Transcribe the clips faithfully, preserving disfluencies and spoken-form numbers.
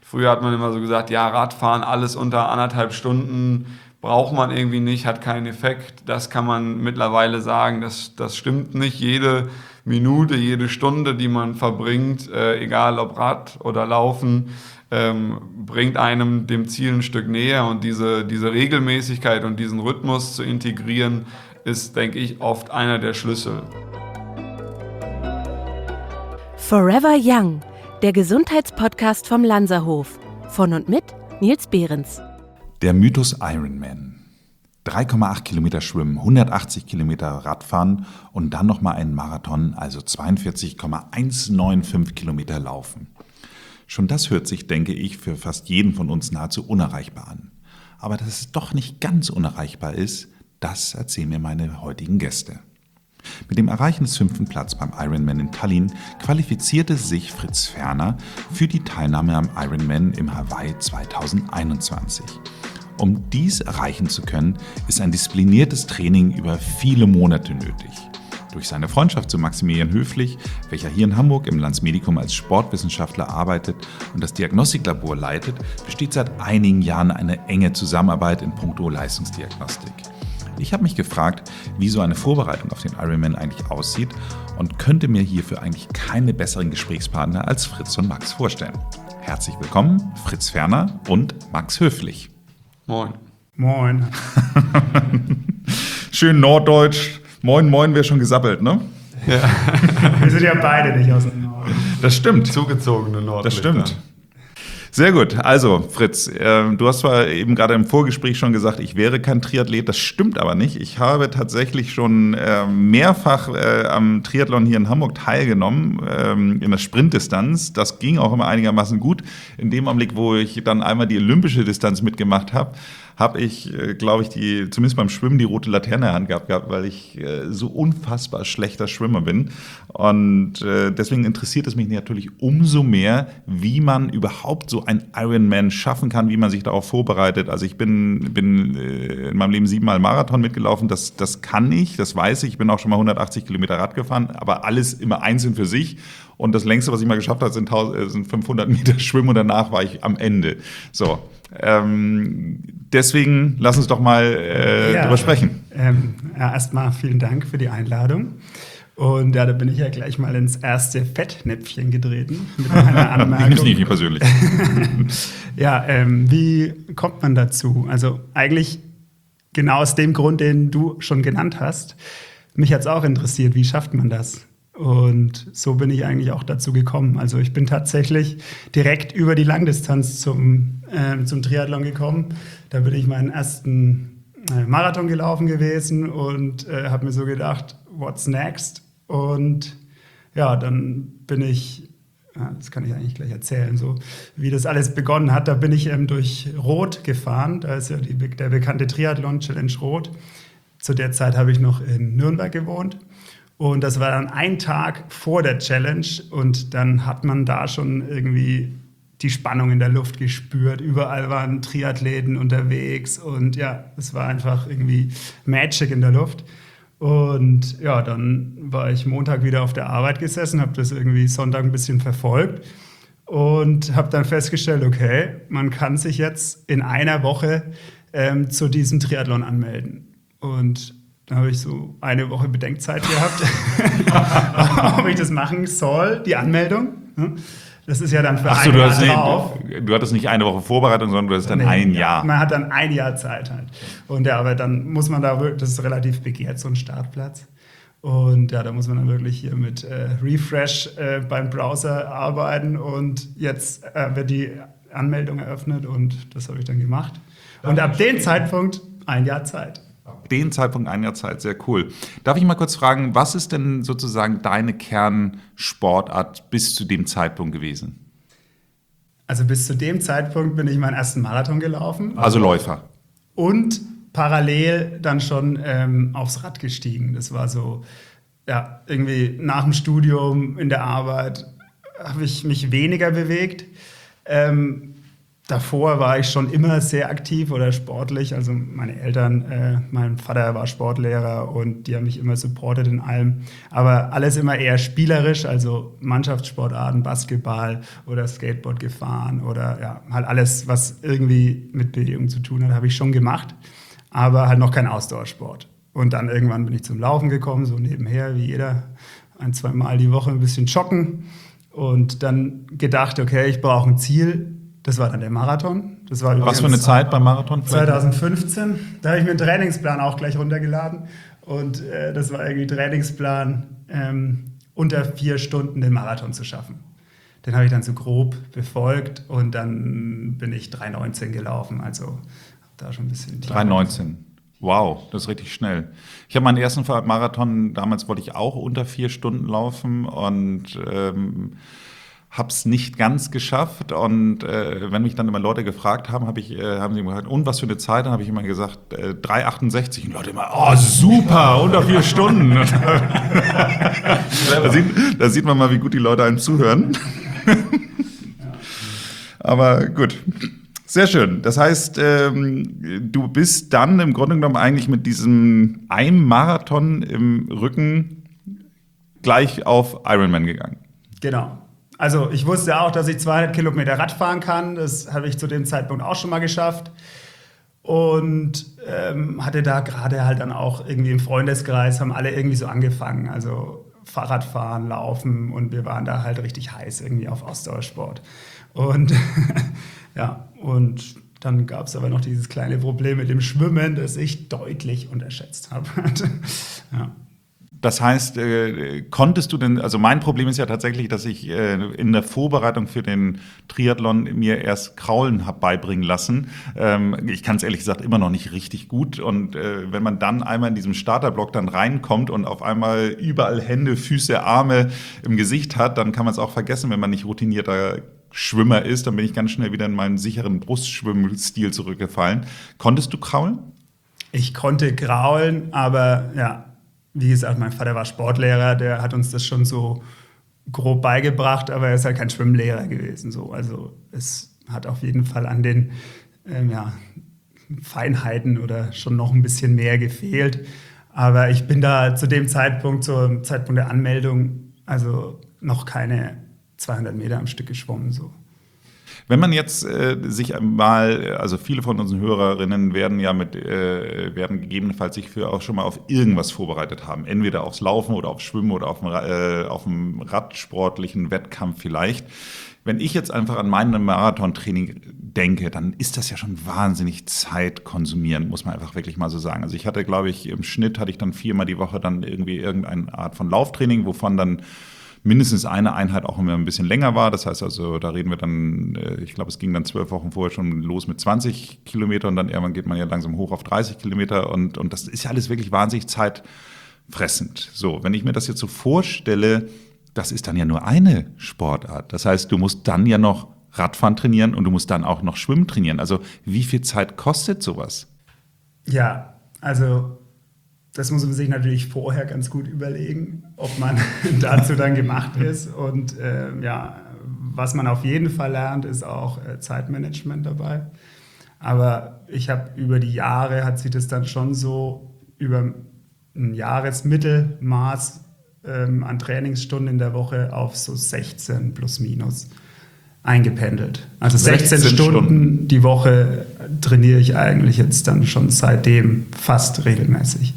Früher hat man immer so gesagt, ja, Radfahren, alles unter anderthalb Stunden braucht man irgendwie nicht, hat keinen Effekt. Das kann man mittlerweile sagen, das, das stimmt nicht. Jede Minute, jede Stunde, die man verbringt, äh, egal ob Rad oder Laufen, ähm, bringt einem dem Ziel ein Stück näher. Und diese, diese Regelmäßigkeit und diesen Rhythmus zu integrieren, ist, denke ich, oft einer der Schlüssel. Forever Young, der Gesundheitspodcast vom Lanzerhof. Von und mit Nils Behrens. Der Mythos Ironman. drei Komma acht Kilometer schwimmen, hundertachtzig Kilometer Radfahren und dann nochmal einen Marathon, also zweiundvierzig Komma hundertfünfundneunzig Kilometer laufen. Schon das hört sich, denke ich, für fast jeden von uns nahezu unerreichbar an. Aber dass es doch nicht ganz unerreichbar ist, das erzählen mir meine heutigen Gäste. Mit dem Erreichen des fünften Platz beim Ironman in Tallinn qualifizierte sich Fritz Ferner für die Teilnahme am Ironman im Hawaii zweitausendeinundzwanzig. Um dies erreichen zu können, ist ein diszipliniertes Training über viele Monate nötig. Durch seine Freundschaft zu Maximilian Höflich, welcher hier in Hamburg im Landsmedikum als Sportwissenschaftler arbeitet und das Diagnostiklabor leitet, besteht seit einigen Jahren eine enge Zusammenarbeit in puncto Leistungsdiagnostik. Ich habe mich gefragt, wie so eine Vorbereitung auf den Ironman eigentlich aussieht und könnte mir hierfür eigentlich keine besseren Gesprächspartner als Fritz und Max vorstellen. Herzlich willkommen, Fritz Ferner und Max Höflich. Moin. Moin. Schön norddeutsch. Moin, moin wäre schon gesappelt, ne? Ja. Wir sind ja beide nicht aus dem Norden. Das stimmt. Zugezogene Nordlichter. Das stimmt. Sehr gut. Also, Fritz, äh, du hast zwar eben gerade im Vorgespräch schon gesagt, ich wäre kein Triathlet. Das stimmt aber nicht. Ich habe tatsächlich schon äh, mehrfach äh, am Triathlon hier in Hamburg teilgenommen, ähm, in der Sprintdistanz. Das ging auch immer einigermaßen gut. In dem Augenblick, wo ich dann einmal die olympische Distanz mitgemacht habe, habe ich, äh, glaube ich, die zumindest beim Schwimmen die rote Laterne in der Hand gehabt, gehabt weil ich äh, so unfassbar schlechter Schwimmer bin. Und äh, deswegen interessiert es mich natürlich umso mehr, wie man überhaupt so ein Ironman schaffen kann, wie man sich darauf vorbereitet. Also ich bin, bin äh, in meinem Leben siebenmal Marathon mitgelaufen, das, das kann ich, das weiß ich. Ich bin auch schon mal hundertachtzig Kilometer Rad gefahren, aber alles immer einzeln für sich. Und das längste, was ich mal geschafft habe, sind, sind fünfhundert Meter Schwimmen und danach war ich am Ende. So, ähm, deswegen lass uns doch mal äh, ja, drüber sprechen. Ähm, ja, erstmal vielen Dank für die Einladung. Und ja, da bin ich ja gleich mal ins erste Fettnäpfchen getreten mit einer Anmerkung. Ich nehme es nicht persönlich. Ja, ähm, wie kommt man dazu? Also eigentlich genau aus dem Grund, den du schon genannt hast. Mich hat es auch interessiert, wie schafft man das? Und so bin ich eigentlich auch dazu gekommen. Also ich bin tatsächlich direkt über die Langdistanz zum, äh, zum Triathlon gekommen. Da bin ich meinen ersten äh, Marathon gelaufen gewesen und äh, habe mir so gedacht, what's next? Und ja, dann bin ich, ja, das kann ich eigentlich gleich erzählen, so wie das alles begonnen hat. Da bin ich ähm, durch Rot gefahren. Da ist ja die, der bekannte Triathlon Challenge Rot. Zu der Zeit habe ich noch in Nürnberg gewohnt. Und das war dann ein Tag vor der Challenge und dann hat man da schon irgendwie die Spannung in der Luft gespürt. Überall waren Triathleten unterwegs und ja, es war einfach irgendwie Magic in der Luft. Und ja, dann war ich Montag wieder auf der Arbeit gesessen, habe das irgendwie Sonntag ein bisschen verfolgt und habe dann festgestellt, okay, man kann sich jetzt in einer Woche ähm, zu diesem Triathlon anmelden. Und da habe ich so eine Woche Bedenkzeit gehabt, ob ich das machen soll, die Anmeldung. Das ist ja dann für Ach so, ein du Jahr hast drauf. nicht, du hattest nicht eine Woche Vorbereitung, sondern du hast dann Nee, ein Jahr. Man hat dann ein Jahr Zeit halt. Und ja, aber dann muss man da wirklich, das ist relativ begehrt, so ein Startplatz. Und ja, da muss man dann wirklich hier mit äh, Refresh äh, beim Browser arbeiten. Und jetzt äh, wird die Anmeldung eröffnet und das habe ich dann gemacht. Und ab dem Zeitpunkt ein Jahr Zeit. Den Zeitpunkt ein Jahr Zeit, sehr cool. Darf ich mal kurz fragen, was ist denn sozusagen deine Kernsportart bis zu dem Zeitpunkt gewesen? Also bis zu dem Zeitpunkt bin ich meinen ersten Marathon gelaufen. Also Läufer. Und parallel dann schon ähm, aufs Rad gestiegen. Das war so, ja, irgendwie nach dem Studium in der Arbeit habe ich mich weniger bewegt. Ähm, davor war ich schon immer sehr aktiv oder sportlich. Also meine Eltern, äh, mein Vater war Sportlehrer und die haben mich immer supportet in allem. Aber alles immer eher spielerisch, also Mannschaftssportarten, Basketball oder Skateboard gefahren oder ja, halt alles, was irgendwie mit Bewegung zu tun hat, habe ich schon gemacht. Aber halt noch kein Ausdauersport. Und dann irgendwann bin ich zum Laufen gekommen, so nebenher, wie jeder, ein, zwei Mal die Woche ein bisschen joggen. Und dann gedacht, okay, ich brauche ein Ziel. Das war dann der Marathon. Das war Was für eine Zeit beim Marathon? zwanzig fünfzehn. Da habe ich mir einen Trainingsplan auch gleich runtergeladen. Und äh, das war irgendwie Trainingsplan, ähm, unter vier Stunden den Marathon zu schaffen. Den habe ich dann so grob befolgt und dann bin ich drei neunzehn gelaufen. Also da schon ein bisschen. drei neunzehn. Wow, das ist richtig schnell. Ich habe meinen ersten Marathon, damals wollte ich auch unter vier Stunden laufen und ähm, habe es nicht ganz geschafft. Und äh, wenn mich dann immer Leute gefragt haben, hab ich, äh, haben sie immer gesagt, und was für eine Zeit? Dann habe ich immer gesagt, äh, drei achtundsechzig. Und Leute immer, oh super, unter vier Stunden. da, sieht, da sieht man mal, wie gut die Leute einem zuhören. Aber gut. Sehr schön. Das heißt, ähm, du bist dann im Grunde genommen eigentlich mit diesem einem Marathon im Rücken gleich auf Ironman gegangen. Genau. Also ich wusste auch, dass ich zweihundert Kilometer Rad fahren kann. Das habe ich zu dem Zeitpunkt auch schon mal geschafft. Und ähm, hatte da gerade halt dann auch irgendwie im Freundeskreis, haben alle irgendwie so angefangen. Also Fahrradfahren, Laufen und wir waren da halt richtig heiß irgendwie auf Ausdauersport. Und ja, und dann gab es aber noch dieses kleine Problem mit dem Schwimmen, das ich deutlich unterschätzt habe. Ja. Das heißt, äh, konntest du denn, also mein Problem ist ja tatsächlich, dass ich äh, in der Vorbereitung für den Triathlon mir erst Kraulen habe beibringen lassen. Ähm, ich kann es ehrlich gesagt immer noch nicht richtig gut. Und äh, wenn man dann einmal in diesem Starterblock dann reinkommt und auf einmal überall Hände, Füße, Arme im Gesicht hat, dann kann man es auch vergessen, wenn man nicht routinierter Schwimmer ist. Dann bin ich ganz schnell wieder in meinen sicheren Brustschwimmstil zurückgefallen. Konntest du kraulen? Ich konnte kraulen, aber ja, wie gesagt, mein Vater war Sportlehrer, der hat uns das schon so grob beigebracht, aber er ist halt kein Schwimmlehrer gewesen. So. Also es hat auf jeden Fall an den ähm, ja, Feinheiten oder schon noch ein bisschen mehr gefehlt. Aber ich bin da zu dem Zeitpunkt, zum Zeitpunkt der Anmeldung, also noch keine zweihundert Meter am Stück geschwommen. So. Wenn man jetzt äh, sich mal, also viele von unseren Hörerinnen werden ja mit, äh, werden gegebenenfalls sich für auch schon mal auf irgendwas vorbereitet haben. Entweder aufs Laufen oder aufs Schwimmen oder auf dem, äh, auf dem radsportlichen Wettkampf vielleicht. Wenn ich jetzt einfach an mein Marathontraining denke, dann ist das ja schon wahnsinnig zeitkonsumierend, muss man einfach wirklich mal so sagen. Also ich hatte, glaube ich, im Schnitt hatte ich dann viermal die Woche dann irgendwie irgendeine Art von Lauftraining, wovon dann mindestens eine Einheit auch immer ein bisschen länger war. Das heißt also, da reden wir dann, ich glaube, es ging dann zwölf Wochen vorher schon los mit zwanzig Kilometer und dann irgendwann geht man ja langsam hoch auf dreißig Kilometer und, und das ist ja alles wirklich wahnsinnig zeitfressend. So, wenn ich mir das jetzt so vorstelle, das ist dann ja nur eine Sportart. Das heißt, du musst dann ja noch Radfahren trainieren und du musst dann auch noch Schwimmen trainieren. Also wie viel Zeit kostet sowas? Ja, also das muss man sich natürlich vorher ganz gut überlegen, ob man dazu dann gemacht ist. Und äh, ja, was man auf jeden Fall lernt, ist auch äh, Zeitmanagement dabei. Aber ich habe über die Jahre, hat sich das dann schon so über ein Jahresmittelmaß ähm, an Trainingsstunden in der Woche auf so sechzehn plus minus eingependelt. Also sechzehn, sechzehn Stunden, Stunden die Woche trainiere ich eigentlich jetzt dann schon seitdem fast regelmäßig.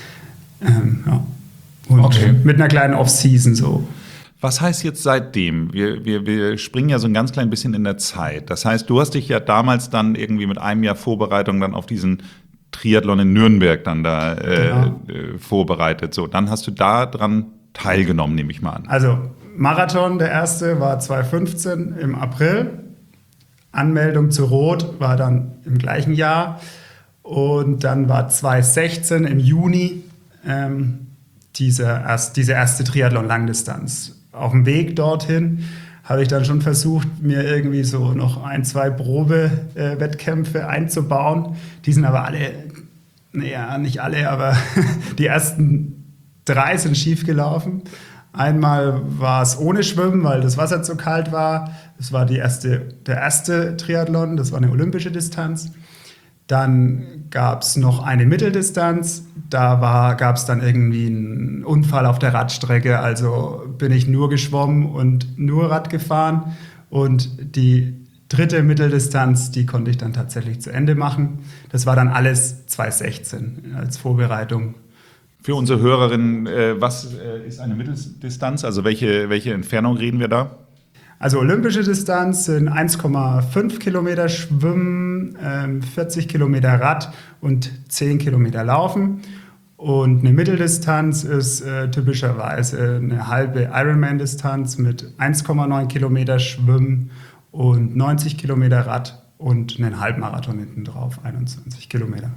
Ähm, ja. Und okay. Mit einer kleinen Off-Season so. Was heißt jetzt seitdem? Wir, wir, wir springen ja so ein ganz klein bisschen in der Zeit. Das heißt, du hast dich ja damals dann irgendwie mit einem Jahr Vorbereitung dann auf diesen Triathlon in Nürnberg dann da äh, genau. äh, vorbereitet. So, dann hast du da dran teilgenommen, nehme ich mal an. Also Marathon, der erste, war zwanzig fünfzehn im April. Anmeldung zu Rot war dann im gleichen Jahr. Und dann war zwanzig sechzehn im Juni ähm, diese, erst, diese erste Triathlon-Langdistanz. Auf dem Weg dorthin habe ich dann schon versucht, mir irgendwie so noch ein, zwei Probe-Wettkämpfe äh, einzubauen. Die sind aber alle, naja, nicht alle, aber die ersten drei sind schief gelaufen. Einmal war es ohne Schwimmen, weil das Wasser zu kalt war. Das war die erste, der erste Triathlon, das war eine olympische Distanz. Dann gab es noch eine Mitteldistanz. Da gab es dann irgendwie einen Unfall auf der Radstrecke. Also bin ich nur geschwommen und nur Rad gefahren. Und die dritte Mitteldistanz, die konnte ich dann tatsächlich zu Ende machen. Das war dann alles zwanzig sechzehn als Vorbereitung. Für unsere Hörerinnen, äh, was äh, ist eine Mitteldistanz? Also welche, welche Entfernung reden wir da? Also olympische Distanz sind eins Komma fünf Kilometer Schwimmen, ähm, vierzig Kilometer Rad und zehn Kilometer Laufen. Und eine Mitteldistanz ist äh, typischerweise eine halbe Ironman-Distanz mit eins Komma neun Kilometer Schwimmen und neunzig Kilometer Rad und einen Halbmarathon hinten drauf, einundzwanzig Kilometer.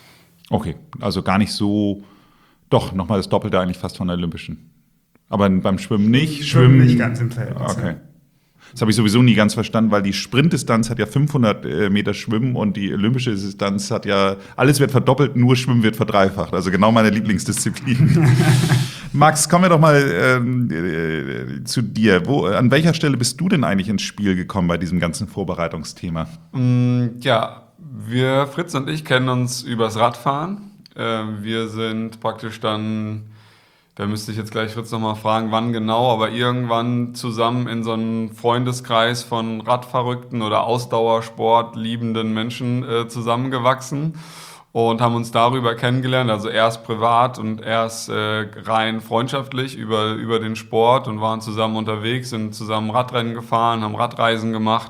Okay, also gar nicht so, doch, nochmal das Doppelte eigentlich fast von der Olympischen. Aber beim Schwimmen nicht? Schwimmen nicht ganz im Verhältnis. Okay. Das habe ich sowieso nie ganz verstanden, weil die Sprintdistanz hat ja fünfhundert Meter Schwimmen und die olympische Distanz hat ja, alles wird verdoppelt, nur Schwimmen wird verdreifacht. Also genau meine Lieblingsdisziplin. Max, kommen wir doch mal ähm, äh, zu dir. Wo, an welcher Stelle bist du denn eigentlich ins Spiel gekommen bei diesem ganzen Vorbereitungsthema? Mm, ja, wir, Fritz und ich, kennen uns übers Radfahren. Äh, wir sind praktisch dann... Da müsste ich jetzt gleich Fritz nochmal fragen, wann genau, aber irgendwann zusammen in so einem Freundeskreis von Radverrückten oder Ausdauersport liebenden Menschen äh, zusammengewachsen und haben uns darüber kennengelernt, also erst privat und erst äh, rein freundschaftlich über, über den Sport und waren zusammen unterwegs, sind zusammen Radrennen gefahren, haben Radreisen gemacht.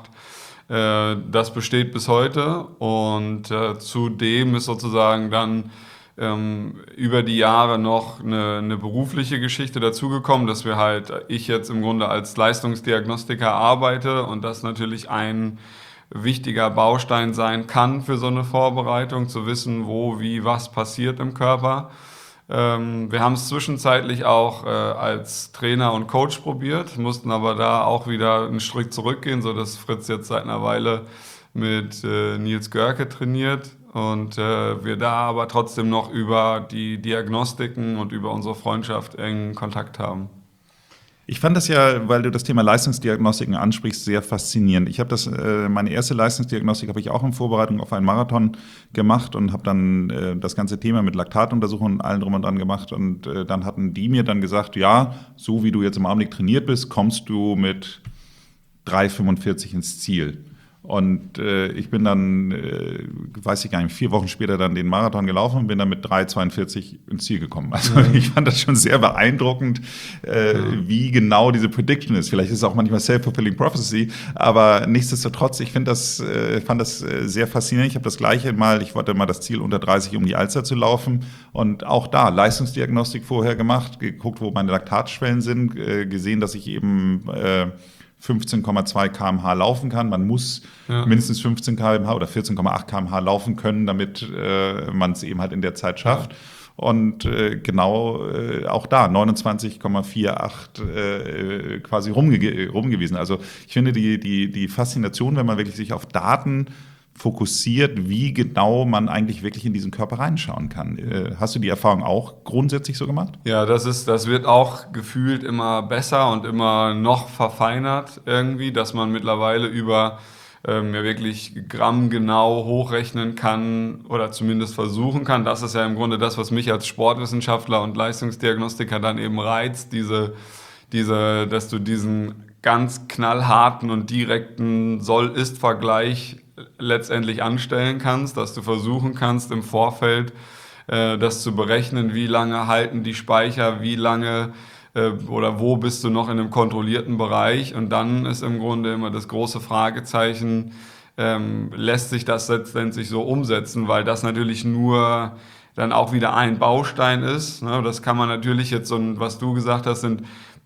Äh, das besteht bis heute und äh, zudem ist sozusagen dann Ähm, über die Jahre noch eine, eine berufliche Geschichte dazugekommen, dass wir halt, ich jetzt im Grunde als Leistungsdiagnostiker arbeite und das natürlich ein wichtiger Baustein sein kann für so eine Vorbereitung, zu wissen, wo, wie, was passiert im Körper. Ähm, wir haben es zwischenzeitlich auch äh, als Trainer und Coach probiert, mussten aber da auch wieder einen Schritt zurückgehen, sodass Fritz jetzt seit einer Weile mit äh, Nils Görke trainiert. Und äh, wir da aber trotzdem noch über die Diagnostiken und über unsere Freundschaft engen Kontakt haben. Ich fand das ja, weil du das Thema Leistungsdiagnostiken ansprichst, sehr faszinierend. Ich habe das, äh, meine erste Leistungsdiagnostik habe ich auch in Vorbereitung auf einen Marathon gemacht und habe dann äh, das ganze Thema mit Laktatuntersuchungen und allem drum und dran gemacht. Und äh, dann hatten die mir dann gesagt, ja, so wie du jetzt im Augenblick trainiert bist, kommst du mit drei Komma fünfundvierzig ins Ziel. Und äh, ich bin dann, äh, weiß ich gar nicht, vier Wochen später dann den Marathon gelaufen und bin dann mit drei Komma zweiundvierzig ins Ziel gekommen. Also mhm. ich fand das schon sehr beeindruckend, äh, mhm. wie genau diese Prediction ist. Vielleicht ist es auch manchmal self-fulfilling prophecy, aber nichtsdestotrotz, ich finde das, äh, fand das äh, sehr faszinierend. Ich habe das Gleiche mal, ich wollte mal das Ziel unter dreißig um die Alster zu laufen und auch da Leistungsdiagnostik vorher gemacht, geguckt, wo meine Laktatschwellen sind, äh, gesehen, dass ich eben äh, fünfzehn Komma zwei Kilometer pro Stunde laufen kann. Man muss ja. mindestens fünfzehn Kilometer pro Stunde oder vierzehn Komma acht Kilometer pro Stunde laufen können, damit äh, man es eben halt in der Zeit schafft. Ja. Und äh, genau äh, auch da neunundzwanzig Komma achtzig äh, quasi rumge- rumgewiesen. Also ich finde die, die, die Faszination, wenn man wirklich sich auf Daten fokussiert, wie genau man eigentlich wirklich in diesen Körper reinschauen kann. Hast du die Erfahrung auch grundsätzlich so gemacht? Ja, das ist, das wird auch gefühlt immer besser und immer noch verfeinert irgendwie, dass man mittlerweile über ähm, ja wirklich grammgenau hochrechnen kann oder zumindest versuchen kann. Das ist ja im Grunde das, was mich als Sportwissenschaftler und Leistungsdiagnostiker dann eben reizt, diese, diese, dass du diesen ganz knallharten und direkten Soll-Ist-Vergleich letztendlich anstellen kannst, dass du versuchen kannst im Vorfeld äh, das zu berechnen, wie lange halten die Speicher, wie lange äh, oder wo bist du noch in einem kontrollierten Bereich, und dann ist im Grunde immer das große Fragezeichen, ähm, lässt sich das letztendlich so umsetzen, weil das natürlich nur dann auch wieder ein Baustein ist, ne? Das kann man natürlich jetzt, so, was du gesagt hast, sind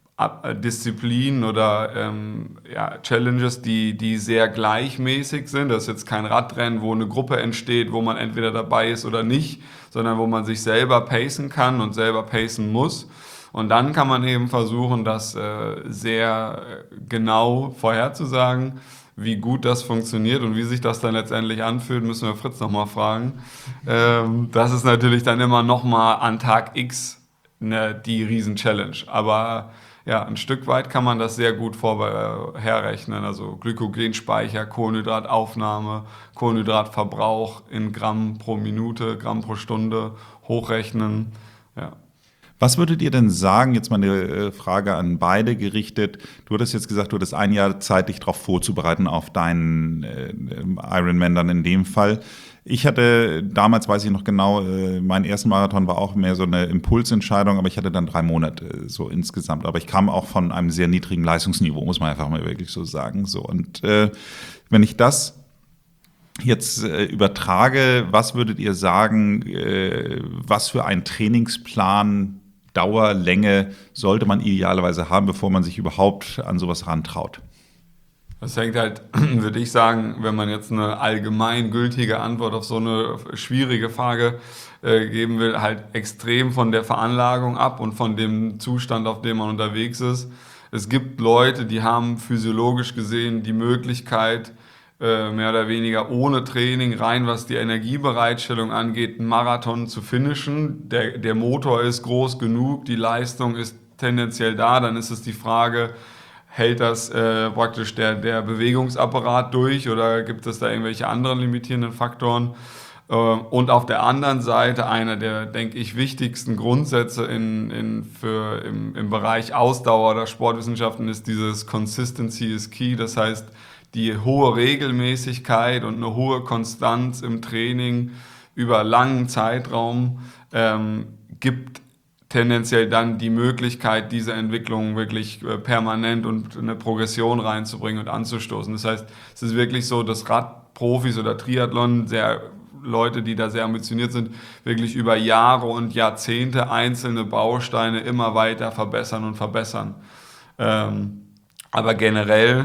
Disziplinen oder ähm, ja, Challenges, die, die sehr gleichmäßig sind. Das ist jetzt kein Radrennen, wo eine Gruppe entsteht, wo man entweder dabei ist oder nicht, sondern wo man sich selber pacen kann und selber pacen muss. Und dann kann man eben versuchen, das äh, sehr genau vorherzusagen. Wie gut das funktioniert und wie sich das dann letztendlich anfühlt, müssen wir Fritz nochmal fragen. Ähm, das ist natürlich dann immer nochmal an Tag X ne, die Riesen-Challenge. Aber ja, ein Stück weit kann man das sehr gut vorherrechnen. Also Glykogenspeicher, Kohlenhydrataufnahme, Kohlenhydratverbrauch in Gramm pro Minute, Gramm pro Stunde hochrechnen. Ja. Was würdet ihr denn sagen, jetzt mal eine Frage an beide gerichtet, du hattest jetzt gesagt, du hattest ein Jahr Zeit, dich darauf vorzubereiten, auf deinen äh, Ironman dann in dem Fall. Ich hatte damals, weiß ich noch genau, äh, mein ersten Marathon war auch mehr so eine Impulsentscheidung, aber ich hatte dann drei Monate äh, so insgesamt. Aber ich kam auch von einem sehr niedrigen Leistungsniveau, muss man einfach mal wirklich so sagen. So, und äh, wenn ich das jetzt äh, übertrage, was würdet ihr sagen, äh, was für ein Trainingsplan, Dauer, Länge sollte man idealerweise haben, bevor man sich überhaupt an sowas rantraut? Das hängt halt, würde ich sagen, wenn man jetzt eine allgemeingültige Antwort auf so eine schwierige Frage äh, geben will, halt extrem von der Veranlagung ab und von dem Zustand, auf dem man unterwegs ist. Es gibt Leute, die haben physiologisch gesehen die Möglichkeit, mehr oder weniger ohne Training, rein was die Energiebereitstellung angeht, einen Marathon zu finishen. Der, der Motor ist groß genug, die Leistung ist tendenziell da, dann ist es die Frage, hält das äh, praktisch der, der Bewegungsapparat durch oder gibt es da irgendwelche anderen limitierenden Faktoren? Äh, und auf der anderen Seite einer der, denke ich, wichtigsten Grundsätze in, in, für, im, im Bereich Ausdauer oder Sportwissenschaften ist dieses Consistency is key, das heißt, die hohe Regelmäßigkeit und eine hohe Konstanz im Training über langen Zeitraum ähm, gibt tendenziell dann die Möglichkeit, diese Entwicklung wirklich äh, permanent und eine Progression reinzubringen und anzustoßen. Das heißt, es ist wirklich so, dass Radprofis oder Triathlon, sehr Leute, die da sehr ambitioniert sind, wirklich über Jahre und Jahrzehnte einzelne Bausteine immer weiter verbessern und verbessern. Ähm, aber generell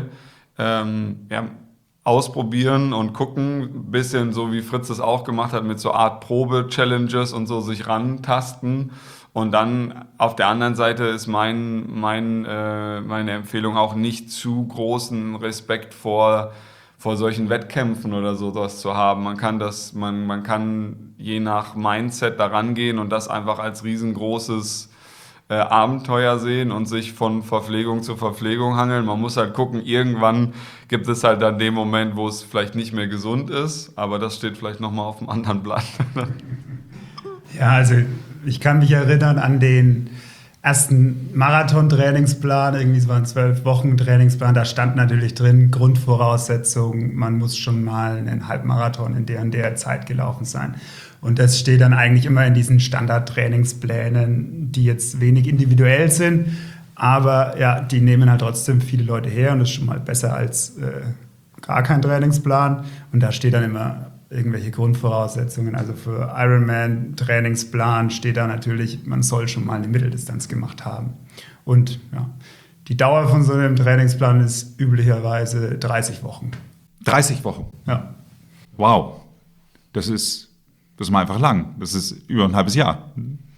Ähm, ja, ausprobieren und gucken, ein bisschen so wie Fritz es auch gemacht hat, mit so Art Probe-Challenges und so sich rantasten. Und dann auf der anderen Seite ist mein, mein, äh, meine Empfehlung auch nicht zu großen Respekt vor, vor solchen Wettkämpfen oder sowas zu haben. Man kann das, man, man kann je nach Mindset da rangehen und das einfach als riesengroßes Äh, Abenteuer sehen und sich von Verpflegung zu Verpflegung hangeln. Man muss halt gucken, irgendwann gibt es halt dann den Moment, wo es vielleicht nicht mehr gesund ist, aber das steht vielleicht nochmal auf einem anderen Blatt. Ja, also ich kann mich erinnern an den ersten Marathon-Trainingsplan, irgendwie es waren zwölf Wochen Trainingsplan, da stand natürlich drin, Grundvoraussetzung, man muss schon mal einen Halbmarathon in der und der Zeit gelaufen sein. Und das steht dann eigentlich immer in diesen Standard-Trainingsplänen, die jetzt wenig individuell sind, aber ja, die nehmen halt trotzdem viele Leute her und das ist schon mal besser als äh, gar kein Trainingsplan. Und da steht dann immer irgendwelche Grundvoraussetzungen. Also für Ironman-Trainingsplan steht da natürlich, man soll schon mal eine Mitteldistanz gemacht haben. Und ja, die Dauer von so einem Trainingsplan ist üblicherweise dreißig Wochen. dreißig Wochen? Ja. Wow, das ist... Das ist mal einfach lang. Das ist über ein halbes Jahr.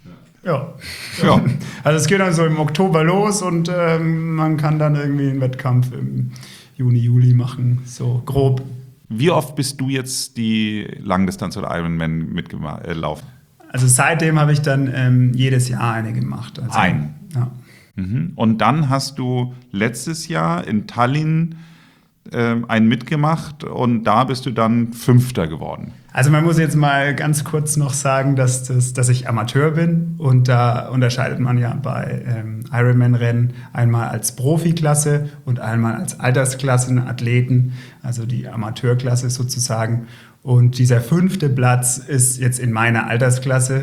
Ja. Ja. Also es geht dann so im Oktober los und ähm, man kann dann irgendwie einen Wettkampf im Juni, Juli machen, so grob. Wie oft bist du jetzt die Langdistanz oder Ironman mitgelaufen? Also seitdem habe ich dann ähm, jedes Jahr eine gemacht. Also, Ein? Ja. Mhm. Und dann hast du letztes Jahr in Tallinn ähm, einen mitgemacht und da bist du dann Fünfter geworden. Also man muss jetzt mal ganz kurz noch sagen, dass, das, dass ich Amateur bin und da unterscheidet man ja bei ähm, Ironman-Rennen einmal als Profiklasse und einmal als Altersklassenathleten, also die Amateurklasse sozusagen. Und dieser fünfte Platz ist jetzt in meiner Altersklasse.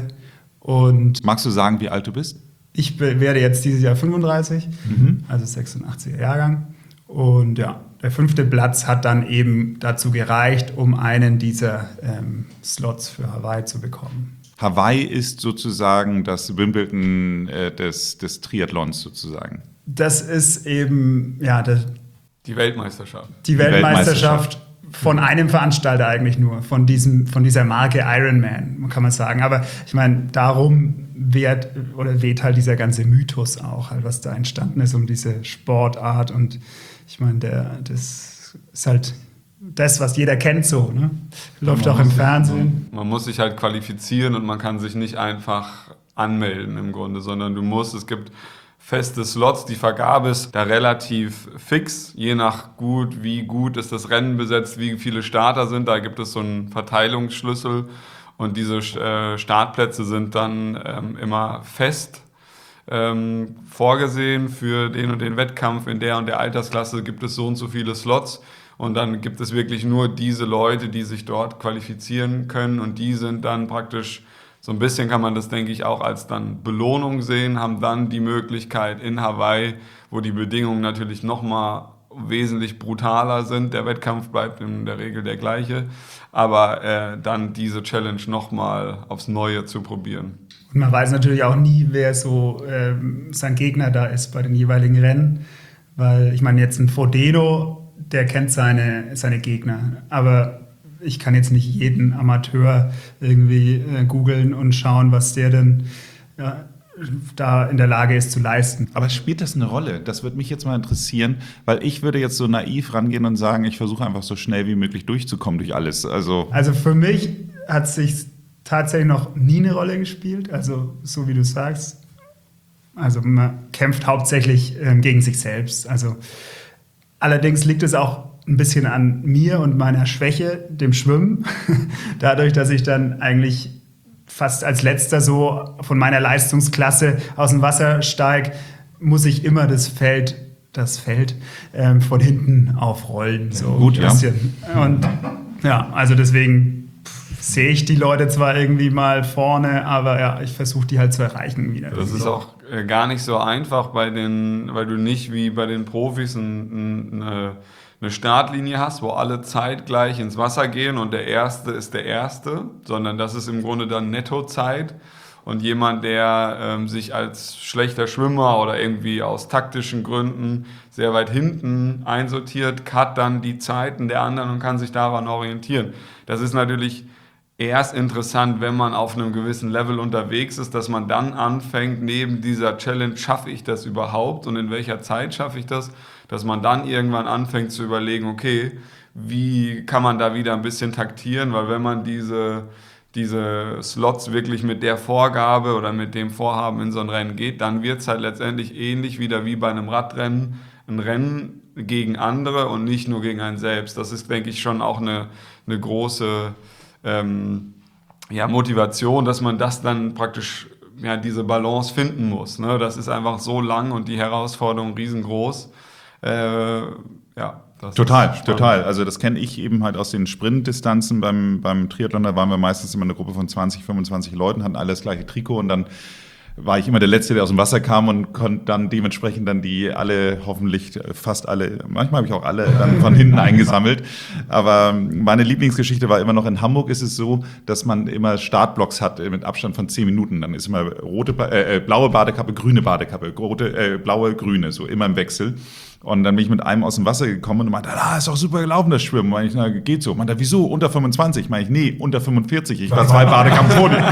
Und magst du sagen, wie alt du bist? Ich werde jetzt dieses Jahr fünfunddreißig, mhm. also sechsundachtziger Jahrgang. Und ja, der fünfte Platz hat dann eben dazu gereicht, um einen dieser ähm, Slots für Hawaii zu bekommen. Hawaii ist sozusagen das Wimbledon äh, des, des Triathlons sozusagen. Das ist eben, ja, der, die Weltmeisterschaft. Die Weltmeisterschaft von einem Veranstalter eigentlich nur, von, diesem, von dieser Marke Ironman, kann man sagen. Aber ich meine, darum weht, oder weht halt dieser ganze Mythos auch, halt, was da entstanden ist um diese Sportart. Und ich meine, der, das ist halt das, was jeder kennt so, ne? Läuft auch im Fernsehen. Man muss sich halt qualifizieren und man kann sich nicht einfach anmelden im Grunde, sondern du musst, es gibt feste Slots. Die Vergabe ist da relativ fix, je nach gut, wie gut ist das Rennen besetzt, wie viele Starter sind. Da gibt es so einen Verteilungsschlüssel und diese äh, Startplätze sind dann ähm, immer fest ähm, vorgesehen für den und den Wettkampf. In der und der Altersklasse gibt es so und so viele Slots. Und dann gibt es wirklich nur diese Leute, die sich dort qualifizieren können. Und die sind dann praktisch, so ein bisschen kann man das, denke ich, auch als dann Belohnung sehen, haben dann die Möglichkeit in Hawaii, wo die Bedingungen natürlich nochmal wesentlich brutaler sind. Der Wettkampf bleibt in der Regel der gleiche. Aber äh, dann diese Challenge nochmal aufs Neue zu probieren. Und man weiß natürlich auch nie, wer so ähm, sein Gegner da ist bei den jeweiligen Rennen. Weil ich meine, jetzt ein Frodeno, der kennt seine, seine Gegner. Aber ich kann jetzt nicht jeden Amateur irgendwie äh, googeln und schauen, was der denn ja, da in der Lage ist zu leisten. Aber spielt das eine Rolle? Das würde mich jetzt mal interessieren, weil ich würde jetzt so naiv rangehen und sagen, ich versuche einfach so schnell wie möglich durchzukommen durch alles. Also, also für mich hat es sich tatsächlich noch nie eine Rolle gespielt. Also so wie du sagst. Also man kämpft hauptsächlich ähm, gegen sich selbst. Also allerdings liegt es auch ein bisschen an mir und meiner Schwäche, dem Schwimmen. Dadurch, dass ich dann eigentlich fast als Letzter so von meiner Leistungsklasse aus dem Wasser steige, muss ich immer das Feld, das Feld ähm, von hinten aufrollen. So gut, ein bisschen. Ja. Und ja, also deswegen pff, sehe ich die Leute zwar irgendwie mal vorne, aber ja, ich versuche die halt zu erreichen wieder. Das ist auch äh, gar nicht so einfach bei den, weil du nicht wie bei den Profis ein, ein, eine, eine Startlinie hast, wo alle zeitgleich ins Wasser gehen und der Erste ist der Erste, sondern das ist im Grunde dann Nettozeit. Und jemand, der ähm, sich als schlechter Schwimmer oder irgendwie aus taktischen Gründen sehr weit hinten einsortiert, hat dann die Zeiten der anderen und kann sich daran orientieren. Das ist natürlich erst interessant, wenn man auf einem gewissen Level unterwegs ist, dass man dann anfängt, neben dieser Challenge, schaffe ich das überhaupt und in welcher Zeit schaffe ich das, dass man dann irgendwann anfängt zu überlegen, okay, wie kann man da wieder ein bisschen taktieren, weil wenn man diese, diese Slots wirklich mit der Vorgabe oder mit dem Vorhaben in so ein Rennen geht, dann wird es halt letztendlich ähnlich wieder wie bei einem Radrennen, ein Rennen gegen andere und nicht nur gegen einen selbst. Das ist, denke ich, schon auch eine, eine große ähm, ja, Motivation, dass man das dann praktisch, ja, diese Balance finden muss. Ne? Das ist einfach so lang und die Herausforderung riesengroß. Äh, ja, das total, ist total. Also das kenne ich eben halt aus den Sprintdistanzen beim, beim Triathlon. Da waren wir meistens immer eine Gruppe von zwanzig, fünfundzwanzig Leuten, hatten alle das gleiche Trikot und dann war ich immer der Letzte, der aus dem Wasser kam und konnte dann dementsprechend dann die alle, hoffentlich fast alle, manchmal habe ich auch alle dann von hinten eingesammelt. Aber meine Lieblingsgeschichte war immer noch, in Hamburg ist es so, dass man immer Startblocks hat mit Abstand von zehn Minuten. Dann ist immer rote, äh, blaue Badekappe, grüne Badekappe, rote, äh, blaue, grüne, so immer im Wechsel. Und dann bin ich mit einem aus dem Wasser gekommen und meinte, ah, ist doch super gelaufen, das Schwimmen. Meine ich, na, geht so. Meinte, wieso? Unter fünfundzwanzig? Meine ich, nee, unter fünfundvierzig. Ich war zwei Badekappen vor dir.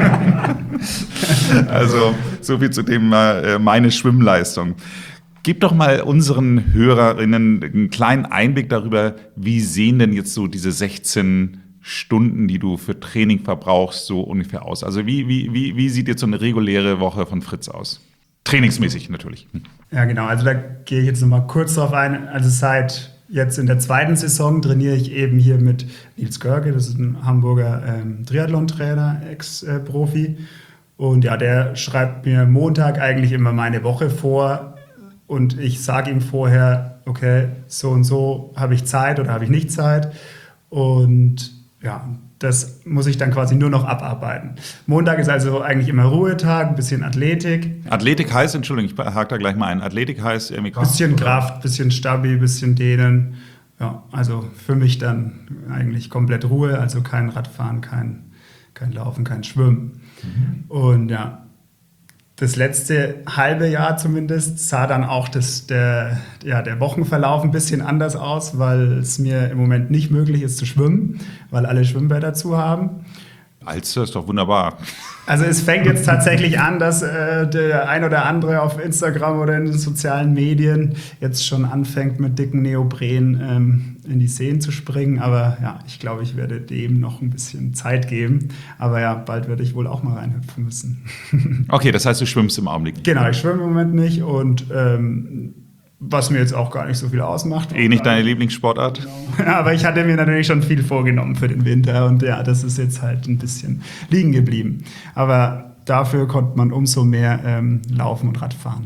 Also, so viel zu dem äh, meine Schwimmleistung. Gib doch mal unseren Hörerinnen einen kleinen Einblick darüber, wie sehen denn jetzt so diese sechzehn Stunden, die du für Training verbrauchst, so ungefähr aus? Also wie, wie, wie, wie sieht jetzt so eine reguläre Woche von Fritz aus? Trainingsmäßig natürlich. Ja, genau. Also da gehe ich jetzt noch mal kurz drauf ein. Also seit jetzt in der zweiten Saison trainiere ich eben hier mit Nils Görke, das ist ein Hamburger ähm, Triathlon-Trainer, Ex-Profi. Und ja, der schreibt mir Montag eigentlich immer meine Woche vor und ich sage ihm vorher, okay, so und so habe ich Zeit oder habe ich nicht Zeit. Und ja, das muss ich dann quasi nur noch abarbeiten. Montag ist also eigentlich immer Ruhetag, ein bisschen Athletik. Athletik heißt, Entschuldigung, ich hake da gleich mal ein. Athletik heißt irgendwie Kraft. Bisschen Kraft, bisschen Stabi, bisschen Dehnen. Ja, also für mich dann eigentlich komplett Ruhe, also kein Radfahren, kein, kein Laufen, kein Schwimmen. Mhm. Und ja, das letzte halbe Jahr zumindest sah dann auch das, der, ja, der Wochenverlauf ein bisschen anders aus, weil es mir im Moment nicht möglich ist zu schwimmen, weil alle Schwimmbäder zu haben. Alster ist doch wunderbar. Also es fängt jetzt tatsächlich an, dass äh, der ein oder andere auf Instagram oder in den sozialen Medien jetzt schon anfängt, mit dicken Neopren ähm, in die Seen zu springen. Aber ja, ich glaube, ich werde dem noch ein bisschen Zeit geben. Aber ja, bald werde ich wohl auch mal reinhüpfen müssen. Okay, das heißt, du schwimmst im Augenblick nicht. Genau, ich schwimme im Moment nicht und ähm, was mir jetzt auch gar nicht so viel ausmacht. Eh nicht deine Lieblingssportart? Ja, aber ich hatte mir natürlich schon viel vorgenommen für den Winter und ja, das ist jetzt halt ein bisschen liegen geblieben. Aber dafür konnte man umso mehr ähm, laufen und Radfahren.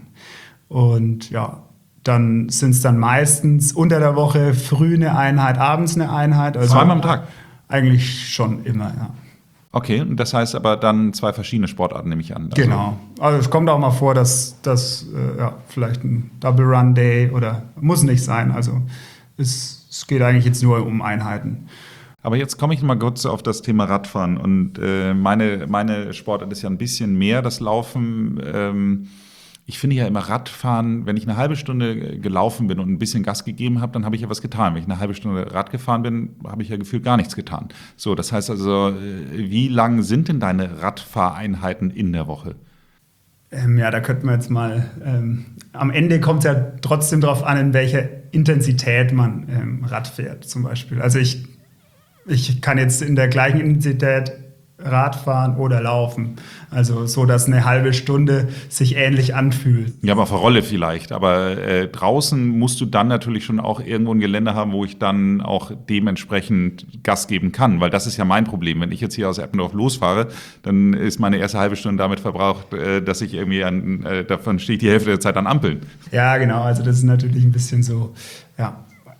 Und ja, dann sind es dann meistens unter der Woche früh eine Einheit, abends eine Einheit. Also zweimal am Tag? Eigentlich schon immer, ja. Okay, und das heißt aber dann zwei verschiedene Sportarten, nehme ich an. Also genau. Also es kommt auch mal vor, dass das äh, ja, vielleicht ein Double Run Day oder muss nicht sein. Also es, es geht eigentlich jetzt nur um Einheiten. Aber jetzt komme ich mal kurz auf das Thema Radfahren. Und äh, meine, meine Sportart ist ja ein bisschen mehr das Laufen. Ähm, ich finde ja immer Radfahren, wenn ich eine halbe Stunde gelaufen bin und ein bisschen Gas gegeben habe, dann habe ich ja was getan. Wenn ich eine halbe Stunde Rad gefahren bin, habe ich ja gefühlt gar nichts getan. So, das heißt also, wie lang sind denn deine Radfahreinheiten in der Woche? Ähm, ja, da könnten wir jetzt mal, ähm, am Ende kommt es ja trotzdem darauf an, in welcher Intensität man ähm, Rad fährt zum Beispiel. Also ich, ich kann jetzt in der gleichen Intensität Radfahren oder Laufen. Also so, dass eine halbe Stunde sich ähnlich anfühlt. Ja, aber auf der Rolle vielleicht. Aber äh, draußen musst du dann natürlich schon auch irgendwo ein Gelände haben, wo ich dann auch dementsprechend Gas geben kann. Weil das ist ja mein Problem. Wenn ich jetzt hier aus Eppendorf losfahre, dann ist meine erste halbe Stunde damit verbraucht, äh, dass ich irgendwie an, äh, davon stehe ich die Hälfte der Zeit an Ampeln. Ja, genau. Also das ist natürlich ein bisschen so, ja.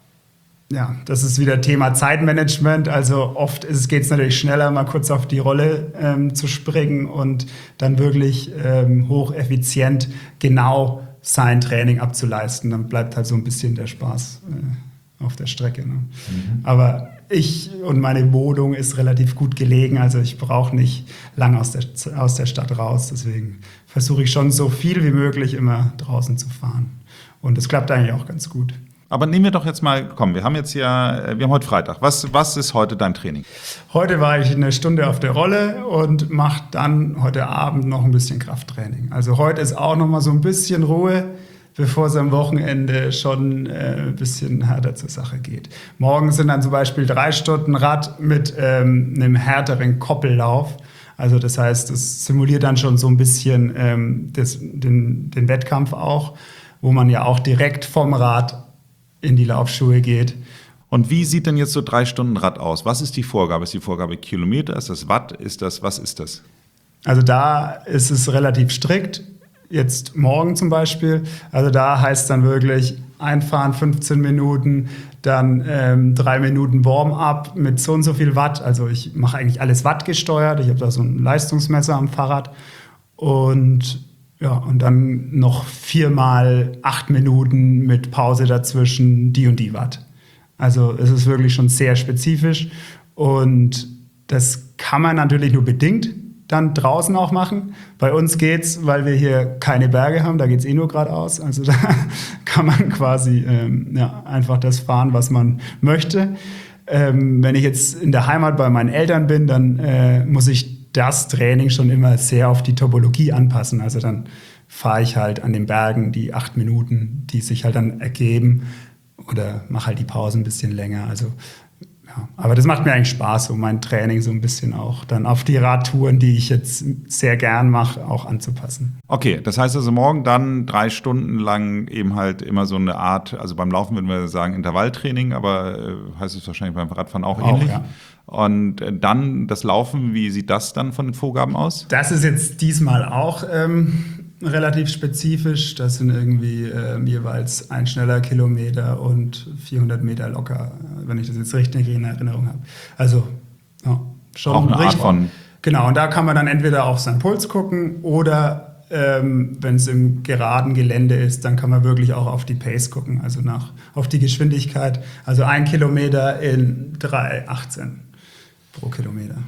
Ja, das ist wieder Thema Zeitmanagement. Also oft geht es natürlich schneller, mal kurz auf die Rolle ähm, zu springen und dann wirklich ähm, hocheffizient genau sein Training abzuleisten. Dann bleibt halt so ein bisschen der Spaß äh, auf der Strecke. Ne? Mhm. Aber ich und meine Wohnung ist relativ gut gelegen. Also ich brauche nicht lang aus der, aus der Stadt raus. Deswegen versuche ich schon so viel wie möglich immer draußen zu fahren. Und das klappt eigentlich auch ganz gut. Aber nehmen wir doch jetzt mal, komm, wir haben jetzt ja, wir haben heute Freitag. Was, was ist heute dein Training? Heute war ich eine Stunde auf der Rolle und mache dann heute Abend noch ein bisschen Krafttraining. Also heute ist auch noch mal so ein bisschen Ruhe, bevor es am Wochenende schon äh, ein bisschen härter zur Sache geht. Morgen sind dann zum Beispiel drei Stunden Rad mit ähm, einem härteren Koppellauf. Also das heißt, das simuliert dann schon so ein bisschen ähm, das, den, den Wettkampf auch, wo man ja auch direkt vom Rad in die Laufschuhe geht. Und wie sieht denn jetzt so drei Stunden Rad aus? Was ist die Vorgabe? Ist die Vorgabe Kilometer? Ist das Watt? Ist das, was ist das? Also da ist es relativ strikt. Jetzt morgen zum Beispiel. Also da heißt dann wirklich einfahren fünfzehn Minuten, dann ähm, drei Minuten Warm-up mit so und so viel Watt. Also ich mache eigentlich alles wattgesteuert. Ich habe da so ein Leistungsmesser am Fahrrad. Und ja, und dann noch viermal acht Minuten mit Pause dazwischen, die und die Watt. Also es ist wirklich schon sehr spezifisch und das kann man natürlich nur bedingt dann draußen auch machen. Bei uns geht's, weil wir hier keine Berge haben, da geht's eh nur geradeaus. Also da kann man quasi ähm, ja, einfach das fahren, was man möchte. Ähm, wenn ich jetzt in der Heimat bei meinen Eltern bin, dann äh, muss ich das Training schon immer sehr auf die Topologie anpassen. Also dann fahre ich halt an den Bergen die acht Minuten, die sich halt dann ergeben oder mache halt die Pause ein bisschen länger. Also ja, aber das macht mir eigentlich Spaß, so mein Training so ein bisschen auch dann auf die Radtouren, die ich jetzt sehr gern mache, auch anzupassen. Okay, das heißt also morgen dann drei Stunden lang eben halt immer so eine Art, also beim Laufen würden wir sagen Intervalltraining, aber äh, heißt es wahrscheinlich beim Radfahren auch, auch ähnlich. Ja. Und dann das Laufen, wie sieht das dann von den Vorgaben aus? Das ist jetzt diesmal auch ähm, relativ spezifisch. Das sind irgendwie ähm, jeweils ein schneller Kilometer und vierhundert Meter locker, wenn ich das jetzt richtig in Erinnerung habe. Also ja, schon auch eine richtig, Art von... Genau, und da kann man dann entweder auf seinen Puls gucken oder ähm, wenn es im geraden Gelände ist, dann kann man wirklich auch auf die Pace gucken, also nach, auf die Geschwindigkeit. Also ein Kilometer in drei achtzehn pro Kilometer.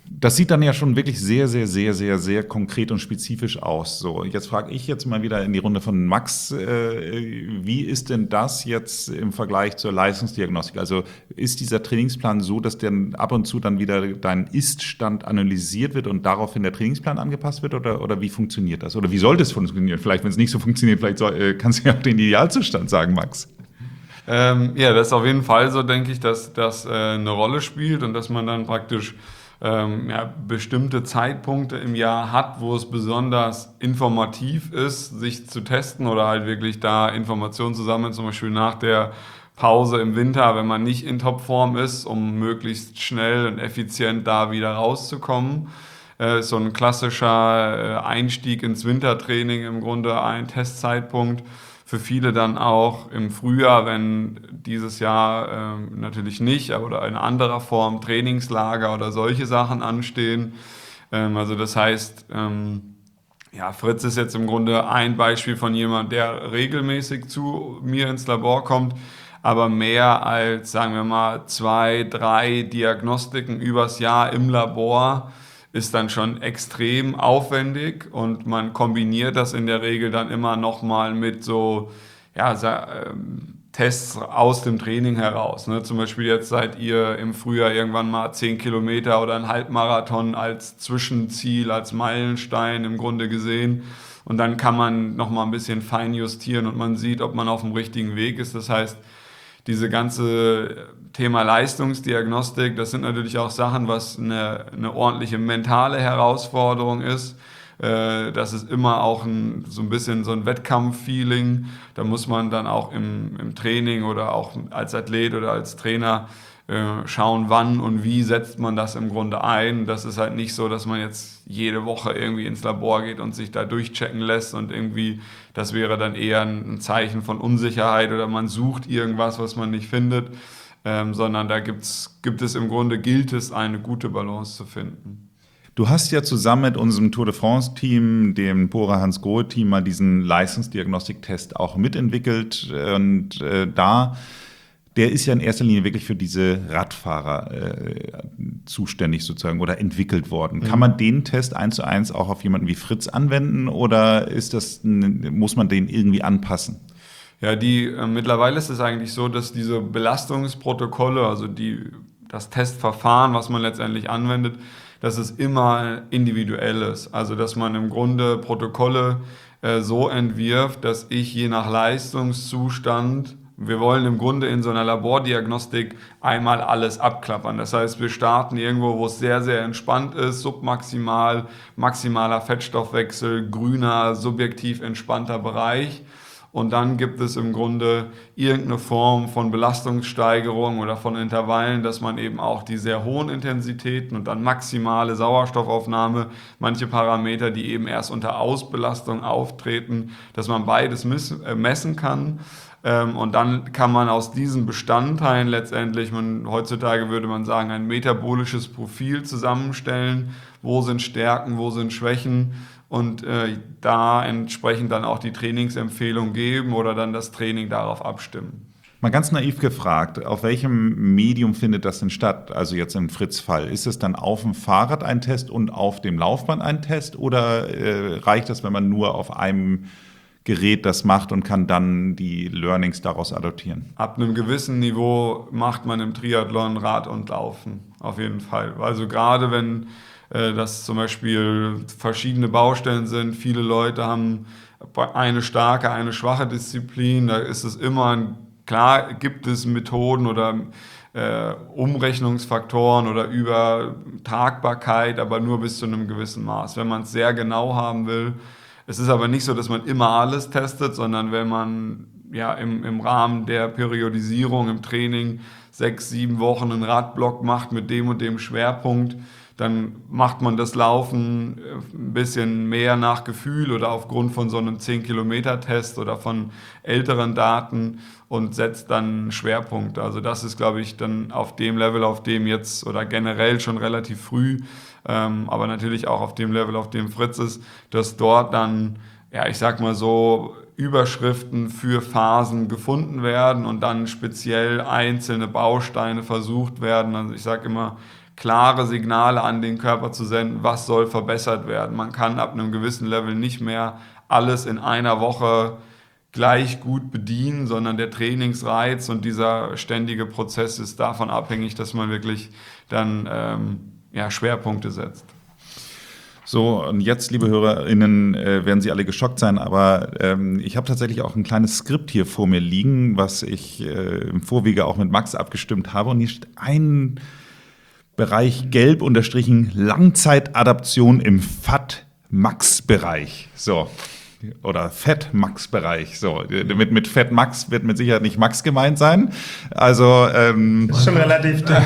Das sieht dann ja schon wirklich sehr, sehr, sehr, sehr, sehr konkret und spezifisch aus. So, jetzt frage ich jetzt mal wieder in die Runde von Max, äh, wie ist denn das jetzt im Vergleich zur Leistungsdiagnostik? Also ist dieser Trainingsplan so, dass dann ab und zu dann wieder dein Ist-Stand analysiert wird und daraufhin der Trainingsplan angepasst wird? Oder, oder wie funktioniert das? Oder wie sollte es funktionieren? Vielleicht, wenn es nicht so funktioniert, vielleicht soll, äh, kannst du ja auch den Idealzustand sagen, Max. Ähm, ja, das ist auf jeden Fall so, denke ich, dass das äh, eine Rolle spielt und dass man dann praktisch Ähm, ja, bestimmte Zeitpunkte im Jahr hat, wo es besonders informativ ist, sich zu testen oder halt wirklich da Informationen zu sammeln, zum Beispiel nach der Pause im Winter, wenn man nicht in Topform ist, um möglichst schnell und effizient da wieder rauszukommen. Äh, so ein klassischer äh, Einstieg ins Wintertraining im Grunde ein Testzeitpunkt. Für viele dann auch im Frühjahr, wenn dieses Jahr ähm, natürlich nicht, aber in anderer Form Trainingslager oder solche Sachen anstehen. Ähm, also das heißt, ähm, ja, Fritz ist jetzt im Grunde ein Beispiel von jemand, der regelmäßig zu mir ins Labor kommt, aber mehr als, sagen wir mal, zwei, drei Diagnostiken übers Jahr im Labor ist dann schon extrem aufwendig und man kombiniert das in der Regel dann immer nochmal mit so ja, Tests aus dem Training heraus. Ne? Zum Beispiel jetzt seid ihr im Frühjahr irgendwann mal zehn Kilometer oder ein Halbmarathon als Zwischenziel, als Meilenstein im Grunde gesehen. Und dann kann man nochmal ein bisschen fein justieren und man sieht, ob man auf dem richtigen Weg ist. Das heißt, diese ganze Thema Leistungsdiagnostik, das sind natürlich auch Sachen, was eine, eine ordentliche mentale Herausforderung ist. Äh, das ist immer auch ein, so ein bisschen so ein Wettkampf-Feeling. Da muss man dann auch im, im Training oder auch als Athlet oder als Trainer äh, schauen, wann und wie setzt man das im Grunde ein. Das ist halt nicht so, dass man jetzt jede Woche irgendwie ins Labor geht und sich da durchchecken lässt und irgendwie, das wäre dann eher ein Zeichen von Unsicherheit oder man sucht irgendwas, was man nicht findet, ähm, sondern da gibt's, gibt es im Grunde, gilt es, eine gute Balance zu finden. Du hast ja zusammen mit unserem Tour de France-Team, dem Bora Hansgrohe-Team, mal diesen Leistungsdiagnostiktest auch mitentwickelt und äh, da der ist ja in erster Linie wirklich für diese Radfahrer äh, zuständig sozusagen oder entwickelt worden. Mhm. Kann man den Test eins zu eins auch auf jemanden wie Fritz anwenden oder ist das, muss man den irgendwie anpassen? Ja, die, äh, mittlerweile ist es eigentlich so, dass diese Belastungsprotokolle, also die, das Testverfahren, was man letztendlich anwendet, dass es immer individuell ist. Also dass man im Grunde Protokolle äh, so entwirft, dass ich je nach Leistungszustand, wir wollen im Grunde in so einer Labordiagnostik einmal alles abklappern. Das heißt, wir starten irgendwo, wo es sehr, sehr entspannt ist, submaximal, maximaler Fettstoffwechsel, grüner, subjektiv entspannter Bereich. Und dann gibt es im Grunde irgendeine Form von Belastungssteigerung oder von Intervallen, dass man eben auch die sehr hohen Intensitäten und dann maximale Sauerstoffaufnahme, manche Parameter, die eben erst unter Ausbelastung auftreten, dass man beides messen kann. Und dann kann man aus diesen Bestandteilen letztendlich, man, heutzutage würde man sagen, ein metabolisches Profil zusammenstellen. Wo sind Stärken, wo sind Schwächen? Und äh, da entsprechend dann auch die Trainingsempfehlung geben oder dann das Training darauf abstimmen. Mal ganz naiv gefragt, auf welchem Medium findet das denn statt? Also jetzt im Fritz-Fall. Ist es dann auf dem Fahrrad ein Test und auf dem Laufband ein Test? Oder äh, reicht das, wenn man nur auf einem Gerät das macht und kann dann die Learnings daraus adaptieren? Ab einem gewissen Niveau macht man im Triathlon Rad und Laufen, auf jeden Fall. Also gerade wenn äh, das zum Beispiel verschiedene Baustellen sind, viele Leute haben eine starke, eine schwache Disziplin, da ist es immer, klar gibt es Methoden oder äh, Umrechnungsfaktoren oder Übertragbarkeit, aber nur bis zu einem gewissen Maß. Wenn man es sehr genau haben will. Es ist aber nicht so, dass man immer alles testet, sondern wenn man ja im, im Rahmen der Periodisierung im Training sechs, sieben Wochen einen Radblock macht mit dem und dem Schwerpunkt, dann macht man das Laufen ein bisschen mehr nach Gefühl oder aufgrund von so einem zehn-Kilometer-Test oder von älteren Daten und setzt dann einen Schwerpunkt. Also das ist, glaube ich, dann auf dem Level, auf dem jetzt oder generell schon relativ früh, ähm, aber natürlich auch auf dem Level, auf dem Fritz ist, dass dort dann, ja, ich sag mal so, Überschriften für Phasen gefunden werden und dann speziell einzelne Bausteine versucht werden. Also ich sage immer, klare Signale an den Körper zu senden, was soll verbessert werden. Man kann ab einem gewissen Level nicht mehr alles in einer Woche gleich gut bedienen, sondern der Trainingsreiz und dieser ständige Prozess ist davon abhängig, dass man wirklich dann ähm, ja, Schwerpunkte setzt. So, und jetzt, liebe HörerInnen, äh, werden Sie alle geschockt sein, aber ähm, ich habe tatsächlich auch ein kleines Skript hier vor mir liegen, was ich äh, im Vorwege auch mit Max abgestimmt habe. Und hier steht ein Bereich gelb unterstrichen Langzeitadaption im F A T-Max-Bereich. So. Oder Fett-Max-Bereich. So, mit, mit Fett-Max wird mit Sicherheit nicht Max gemeint sein. Also ähm, das ist schon relativ dick.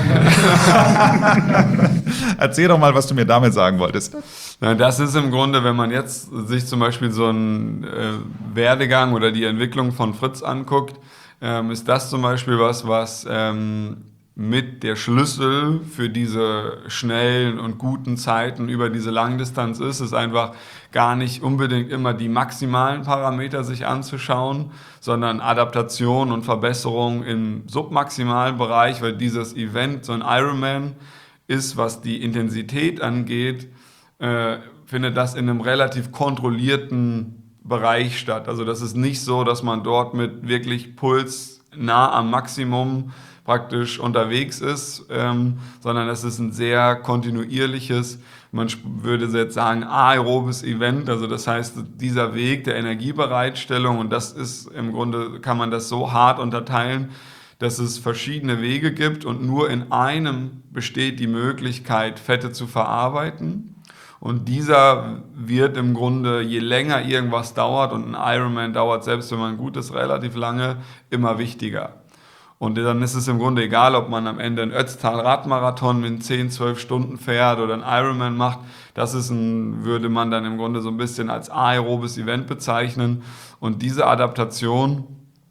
Erzähl doch mal, was du mir damit sagen wolltest. Das ist im Grunde, wenn man jetzt sich zum Beispiel so einen äh, Werdegang oder die Entwicklung von Fritz anguckt, ähm, ist das zum Beispiel was, was ähm, mit der Schlüssel für diese schnellen und guten Zeiten über diese Langdistanz ist, ist einfach gar nicht unbedingt immer die maximalen Parameter sich anzuschauen, sondern Adaptation und Verbesserung im submaximalen Bereich, weil dieses Event, so ein Ironman, ist, was die Intensität angeht, äh, findet das in einem relativ kontrollierten Bereich statt. Also das ist nicht so, dass man dort mit wirklich Puls nah am Maximum praktisch unterwegs ist, ähm, sondern es ist ein sehr kontinuierliches, man würde jetzt sagen, aerobes Event. Also das heißt, dieser Weg der Energiebereitstellung, und das ist im Grunde, kann man das so hart unterteilen, dass es verschiedene Wege gibt und nur in einem besteht die Möglichkeit, Fette zu verarbeiten. Und dieser wird im Grunde, je länger irgendwas dauert, und ein Ironman dauert, selbst wenn man gut ist, relativ lange, immer wichtiger. Und dann ist es im Grunde egal, ob man am Ende einen Ötztal-Radmarathon in zehn, zwölf Stunden fährt oder einen Ironman macht. Das ist ein, würde man dann im Grunde so ein bisschen als aerobes Event bezeichnen. Und diese Adaptation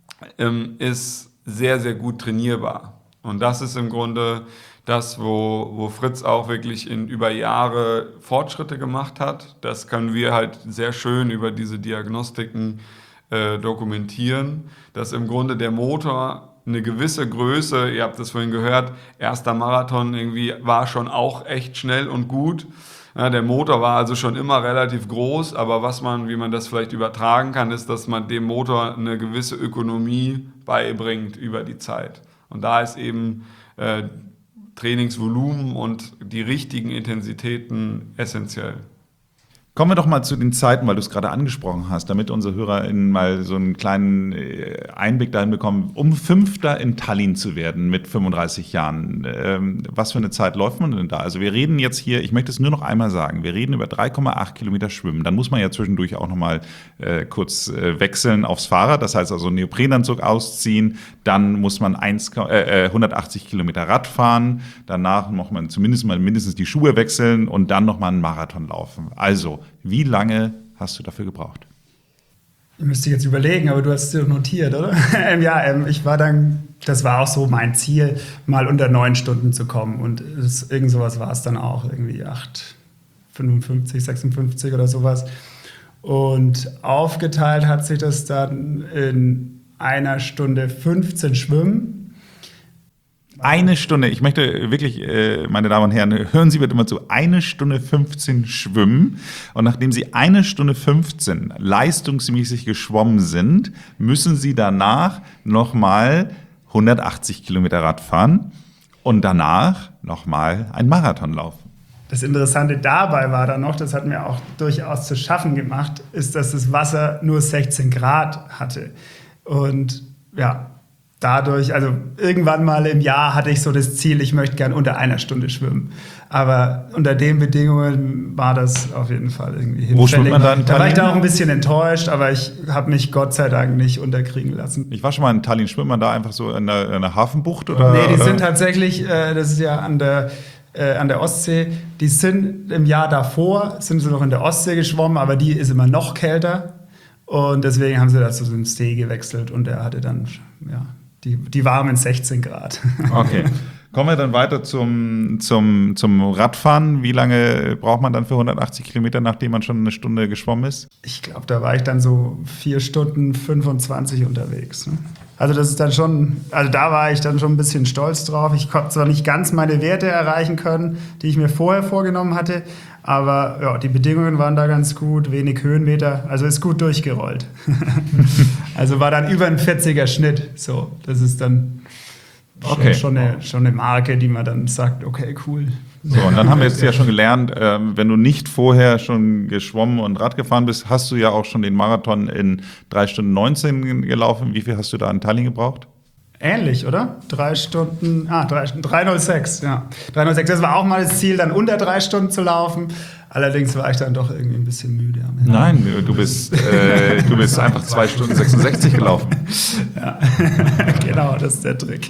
ähm, ist sehr, sehr gut trainierbar. Und das ist im Grunde das, wo, wo Fritz auch wirklich in über Jahre Fortschritte gemacht hat. Das können wir halt sehr schön über diese Diagnostiken äh, dokumentieren, dass im Grunde der Motor eine gewisse Größe, ihr habt das vorhin gehört, erster Marathon irgendwie war schon auch echt schnell und gut. Ja, der Motor war also schon immer relativ groß, aber was man, wie man das vielleicht übertragen kann, ist, dass man dem Motor eine gewisse Ökonomie beibringt über die Zeit. Und da ist eben äh, Trainingsvolumen und die richtigen Intensitäten essentiell. Kommen wir doch mal zu den Zeiten, weil du es gerade angesprochen hast, damit unsere HörerInnen mal so einen kleinen Einblick dahin bekommen, um Fünfter in Tallinn zu werden mit fünfunddreißig Jahren. Ähm, was für eine Zeit läuft man denn da? Also wir reden jetzt hier, ich möchte es nur noch einmal sagen, wir reden über drei Komma acht Kilometer Schwimmen. Dann muss man ja zwischendurch auch noch mal äh, kurz äh, wechseln aufs Fahrrad, das heißt also einen Neoprenanzug ausziehen. Dann muss man eins, äh, hundertachtzig Kilometer Rad fahren. Danach muss man zumindest mal mindestens die Schuhe wechseln und dann noch mal einen Marathon laufen. Also wie lange hast du dafür gebraucht? Ich müsste jetzt überlegen, aber du hast es dir notiert, oder? ja, ähm, ich war dann, das war auch so mein Ziel, mal unter neun Stunden zu kommen. Und es, irgend sowas war es dann auch, irgendwie acht, fünfundfünfzig, sechsundfünfzig oder sowas. Und aufgeteilt hat sich das dann in einer Stunde fünfzehn Schwimmen. Eine Stunde, ich möchte wirklich, äh, meine Damen und Herren, hören Sie bitte mal zu, eine Stunde fünfzehn schwimmen. Und nachdem Sie eine Stunde fünfzehn leistungsmäßig geschwommen sind, müssen Sie danach nochmal hundertachtzig Kilometer Rad fahren und danach nochmal einen Marathon laufen. Das Interessante dabei war dann noch, das hat mir auch durchaus zu schaffen gemacht, ist, dass das Wasser nur sechzehn Grad hatte. Und ja, dadurch, also irgendwann mal im Jahr hatte ich so das Ziel, ich möchte gern unter einer Stunde schwimmen. Aber unter den Bedingungen war das auf jeden Fall irgendwie hinfällig. Wo schwimmt man da in Tallinn? Da war ich da auch ein bisschen enttäuscht, aber ich habe mich Gott sei Dank nicht unterkriegen lassen. Ich war schon mal in Tallinn, schwimmt man da einfach so in der, in der Hafenbucht? Oder? Nee, die sind tatsächlich, äh, das ist ja an der, äh, an der Ostsee, die sind im Jahr davor, sind sie noch in der Ostsee geschwommen, aber die ist immer noch kälter. Und deswegen haben sie da zu so einem See gewechselt und der hatte dann, ja, Die, die warmen sechzehn Grad. Okay, Kommen wir dann weiter zum, zum, zum Radfahren. Wie lange braucht man dann für hundertachtzig Kilometer, nachdem man schon eine Stunde geschwommen ist? Ich glaube, da war ich dann so vier Stunden fünfundzwanzig unterwegs. Ne? Also das ist dann schon, also da war ich dann schon ein bisschen stolz drauf. Ich konnte zwar nicht ganz meine Werte erreichen können, die ich mir vorher vorgenommen hatte, aber ja, die Bedingungen waren da ganz gut, wenig Höhenmeter, also ist gut durchgerollt. Also war dann über ein vierziger Schnitt. So, das ist dann schon, okay. schon, eine, schon eine Marke, die man dann sagt, okay, cool. So, und dann haben wir jetzt ja schon gelernt, ähm, wenn du nicht vorher schon geschwommen und Rad gefahren bist, hast du ja auch schon den Marathon in drei Stunden neunzehn gelaufen. Wie viel hast du da in Tallinn gebraucht? Ähnlich, oder? Drei Stunden, ah, drei, drei null sechs, ja. drei null sechs, das war auch mal das Ziel, dann unter drei Stunden zu laufen. Allerdings war ich dann doch irgendwie ein bisschen müde. Nein, du bist, äh, du bist einfach zwei Stunden sechsundsechzig gelaufen. Ja, genau, das ist der Trick.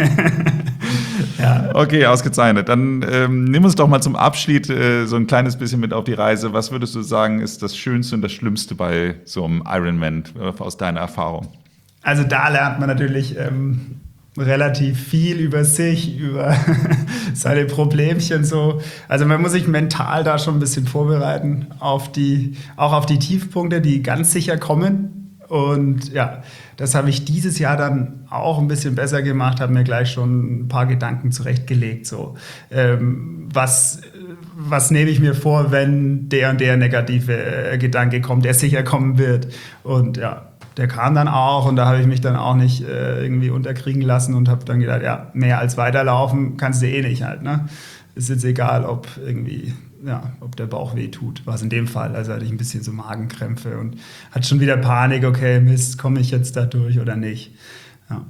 Ja. Okay, ausgezeichnet. Dann ähm, nimm uns doch mal zum Abschied äh, so ein kleines bisschen mit auf die Reise. Was würdest du sagen, ist das Schönste und das Schlimmste bei so einem Ironman äh, aus deiner Erfahrung? Also da lernt man natürlich ähm, relativ viel über sich, über seine Problemchen so. Also man muss sich mental da schon ein bisschen vorbereiten auf die, auch auf die Tiefpunkte, die ganz sicher kommen. Und ja, das habe ich dieses Jahr dann auch ein bisschen besser gemacht, habe mir gleich schon ein paar Gedanken zurechtgelegt. So, ähm, was, was nehme ich mir vor, wenn der und der negative äh, Gedanke kommt, der sicher kommen wird. Und ja, der kam dann auch und da habe ich mich dann auch nicht äh, irgendwie unterkriegen lassen und habe dann gedacht, ja, mehr als weiterlaufen kannst du eh nicht halt. Ne? Ist jetzt egal, ob irgendwie... Ja, ob der Bauch weh tut, war es in dem Fall. Also hatte ich ein bisschen so Magenkrämpfe und hatte schon wieder Panik, okay, Mist, komme ich jetzt da durch oder nicht? Ja.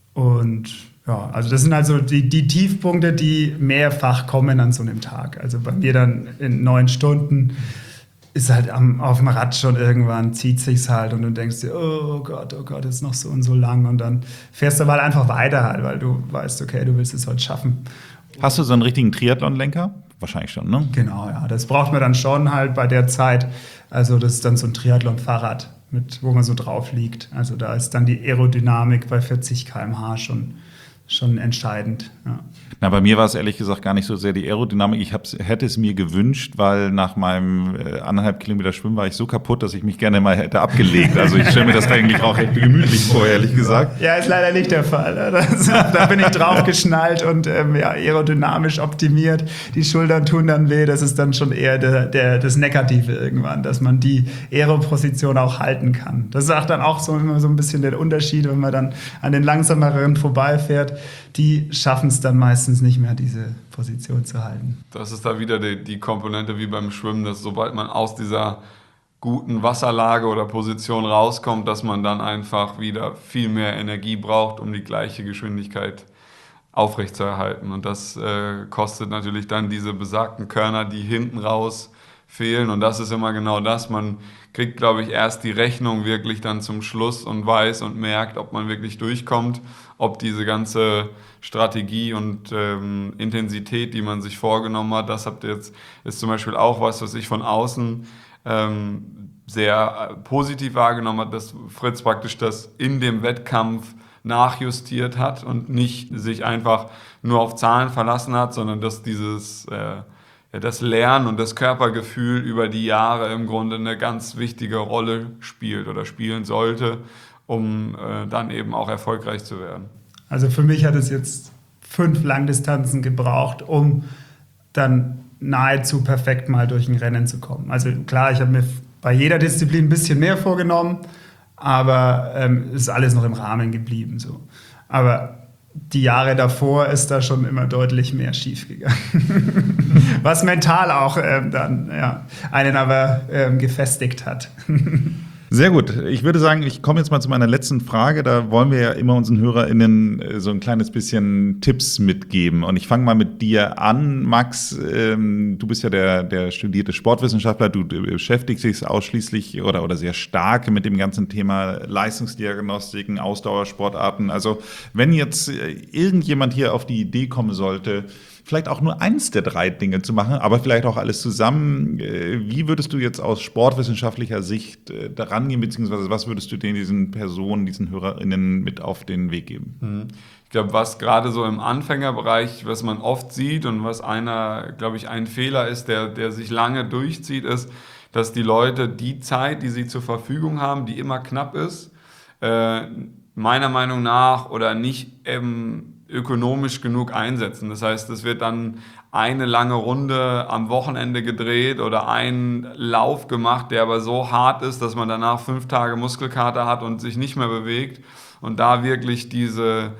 Und ja, also das sind also die, die Tiefpunkte, die mehrfach kommen an so einem Tag. Also bei mir dann in neun Stunden ist halt am, auf dem Rad schon irgendwann, zieht sich's halt und du denkst dir, oh Gott, oh Gott, ist noch so und so lang und dann fährst du aber halt einfach weiter halt, weil du weißt, okay, du willst es heute schaffen. Hast du so einen richtigen Triathlon-Lenker? Wahrscheinlich schon, ne? Genau, ja. Das braucht man dann schon halt bei der Zeit. Also das ist dann so ein Triathlon-Fahrrad, mit, wo man so drauf liegt. Also da ist dann die Aerodynamik bei vierzig Kilometer pro Stunde schon, schon entscheidend. Ja. Na, bei mir war es ehrlich gesagt gar nicht so sehr die Aerodynamik. Ich hab's, hätte es mir gewünscht, weil nach meinem äh, anderthalb Kilometer Schwimmen war ich so kaputt, dass ich mich gerne mal hätte abgelegt. Also ich stelle mir das eigentlich auch echt gemütlich vor, ehrlich gesagt. Ja, ist leider nicht der Fall. Das, da bin ich draufgeschnallt und ähm, ja, aerodynamisch optimiert. Die Schultern tun dann weh. Das ist dann schon eher der, der, das Negative irgendwann, dass man die Aeroposition auch halten kann. Das ist auch dann auch so, immer so ein bisschen der Unterschied, wenn man dann an den langsameren vorbeifährt. Die schaffen es dann meistens nicht mehr, diese Position zu halten. Das ist da wieder die, die Komponente wie beim Schwimmen, dass sobald man aus dieser guten Wasserlage oder Position rauskommt, dass man dann einfach wieder viel mehr Energie braucht, um die gleiche Geschwindigkeit aufrechtzuerhalten. Und das äh, kostet natürlich dann diese besagten Körner, die hinten raus fehlen. Und das ist immer genau das. Man kriegt, glaube ich, erst die Rechnung wirklich dann zum Schluss und weiß und merkt, ob man wirklich durchkommt, ob diese ganze Strategie und ähm, Intensität, die man sich vorgenommen hat, das habt ihr jetzt, ist zum Beispiel auch was, was ich von außen ähm, sehr positiv wahrgenommen habe, dass Fritz praktisch das in dem Wettkampf nachjustiert hat und nicht sich einfach nur auf Zahlen verlassen hat, sondern dass dieses äh, ja, das Lernen und das Körpergefühl über die Jahre im Grunde eine ganz wichtige Rolle spielt oder spielen sollte, um äh, dann eben auch erfolgreich zu werden. Also für mich hat es jetzt fünf Langdistanzen gebraucht, um dann nahezu perfekt mal durch ein Rennen zu kommen. Also klar, ich habe mir bei jeder Disziplin ein bisschen mehr vorgenommen, aber ähm, ist alles noch im Rahmen geblieben. So. Aber die Jahre davor ist da schon immer deutlich mehr schiefgegangen. Was mental auch ähm, dann ja, einen aber ähm, gefestigt hat. Sehr gut. Ich würde sagen, ich komme jetzt mal zu meiner letzten Frage. Da wollen wir ja immer unseren HörerInnen so ein kleines bisschen Tipps mitgeben. Und ich fange mal mit dir an. Max, ähm, du bist ja der, der studierte Sportwissenschaftler. Du beschäftigst dich ausschließlich oder, oder sehr stark mit dem ganzen Thema Leistungsdiagnostiken, Ausdauersportarten. Also wenn jetzt irgendjemand hier auf die Idee kommen sollte, vielleicht auch nur eins der drei Dinge zu machen, aber vielleicht auch alles zusammen. Wie würdest du jetzt aus sportwissenschaftlicher Sicht daran gehen, beziehungsweise was würdest du den, diesen Personen, diesen HörerInnen mit auf den Weg geben? Ich glaube, was gerade so im Anfängerbereich, was man oft sieht und was einer, glaube ich, ein Fehler ist, der, der sich lange durchzieht, ist, dass die Leute die Zeit, die sie zur Verfügung haben, die immer knapp ist, äh, meiner Meinung nach oder nicht ähm, ökonomisch genug einsetzen. Das heißt, es wird dann eine lange Runde am Wochenende gedreht oder ein Lauf gemacht, der aber so hart ist, dass man danach fünf Tage Muskelkater hat und sich nicht mehr bewegt. Und da wirklich diese,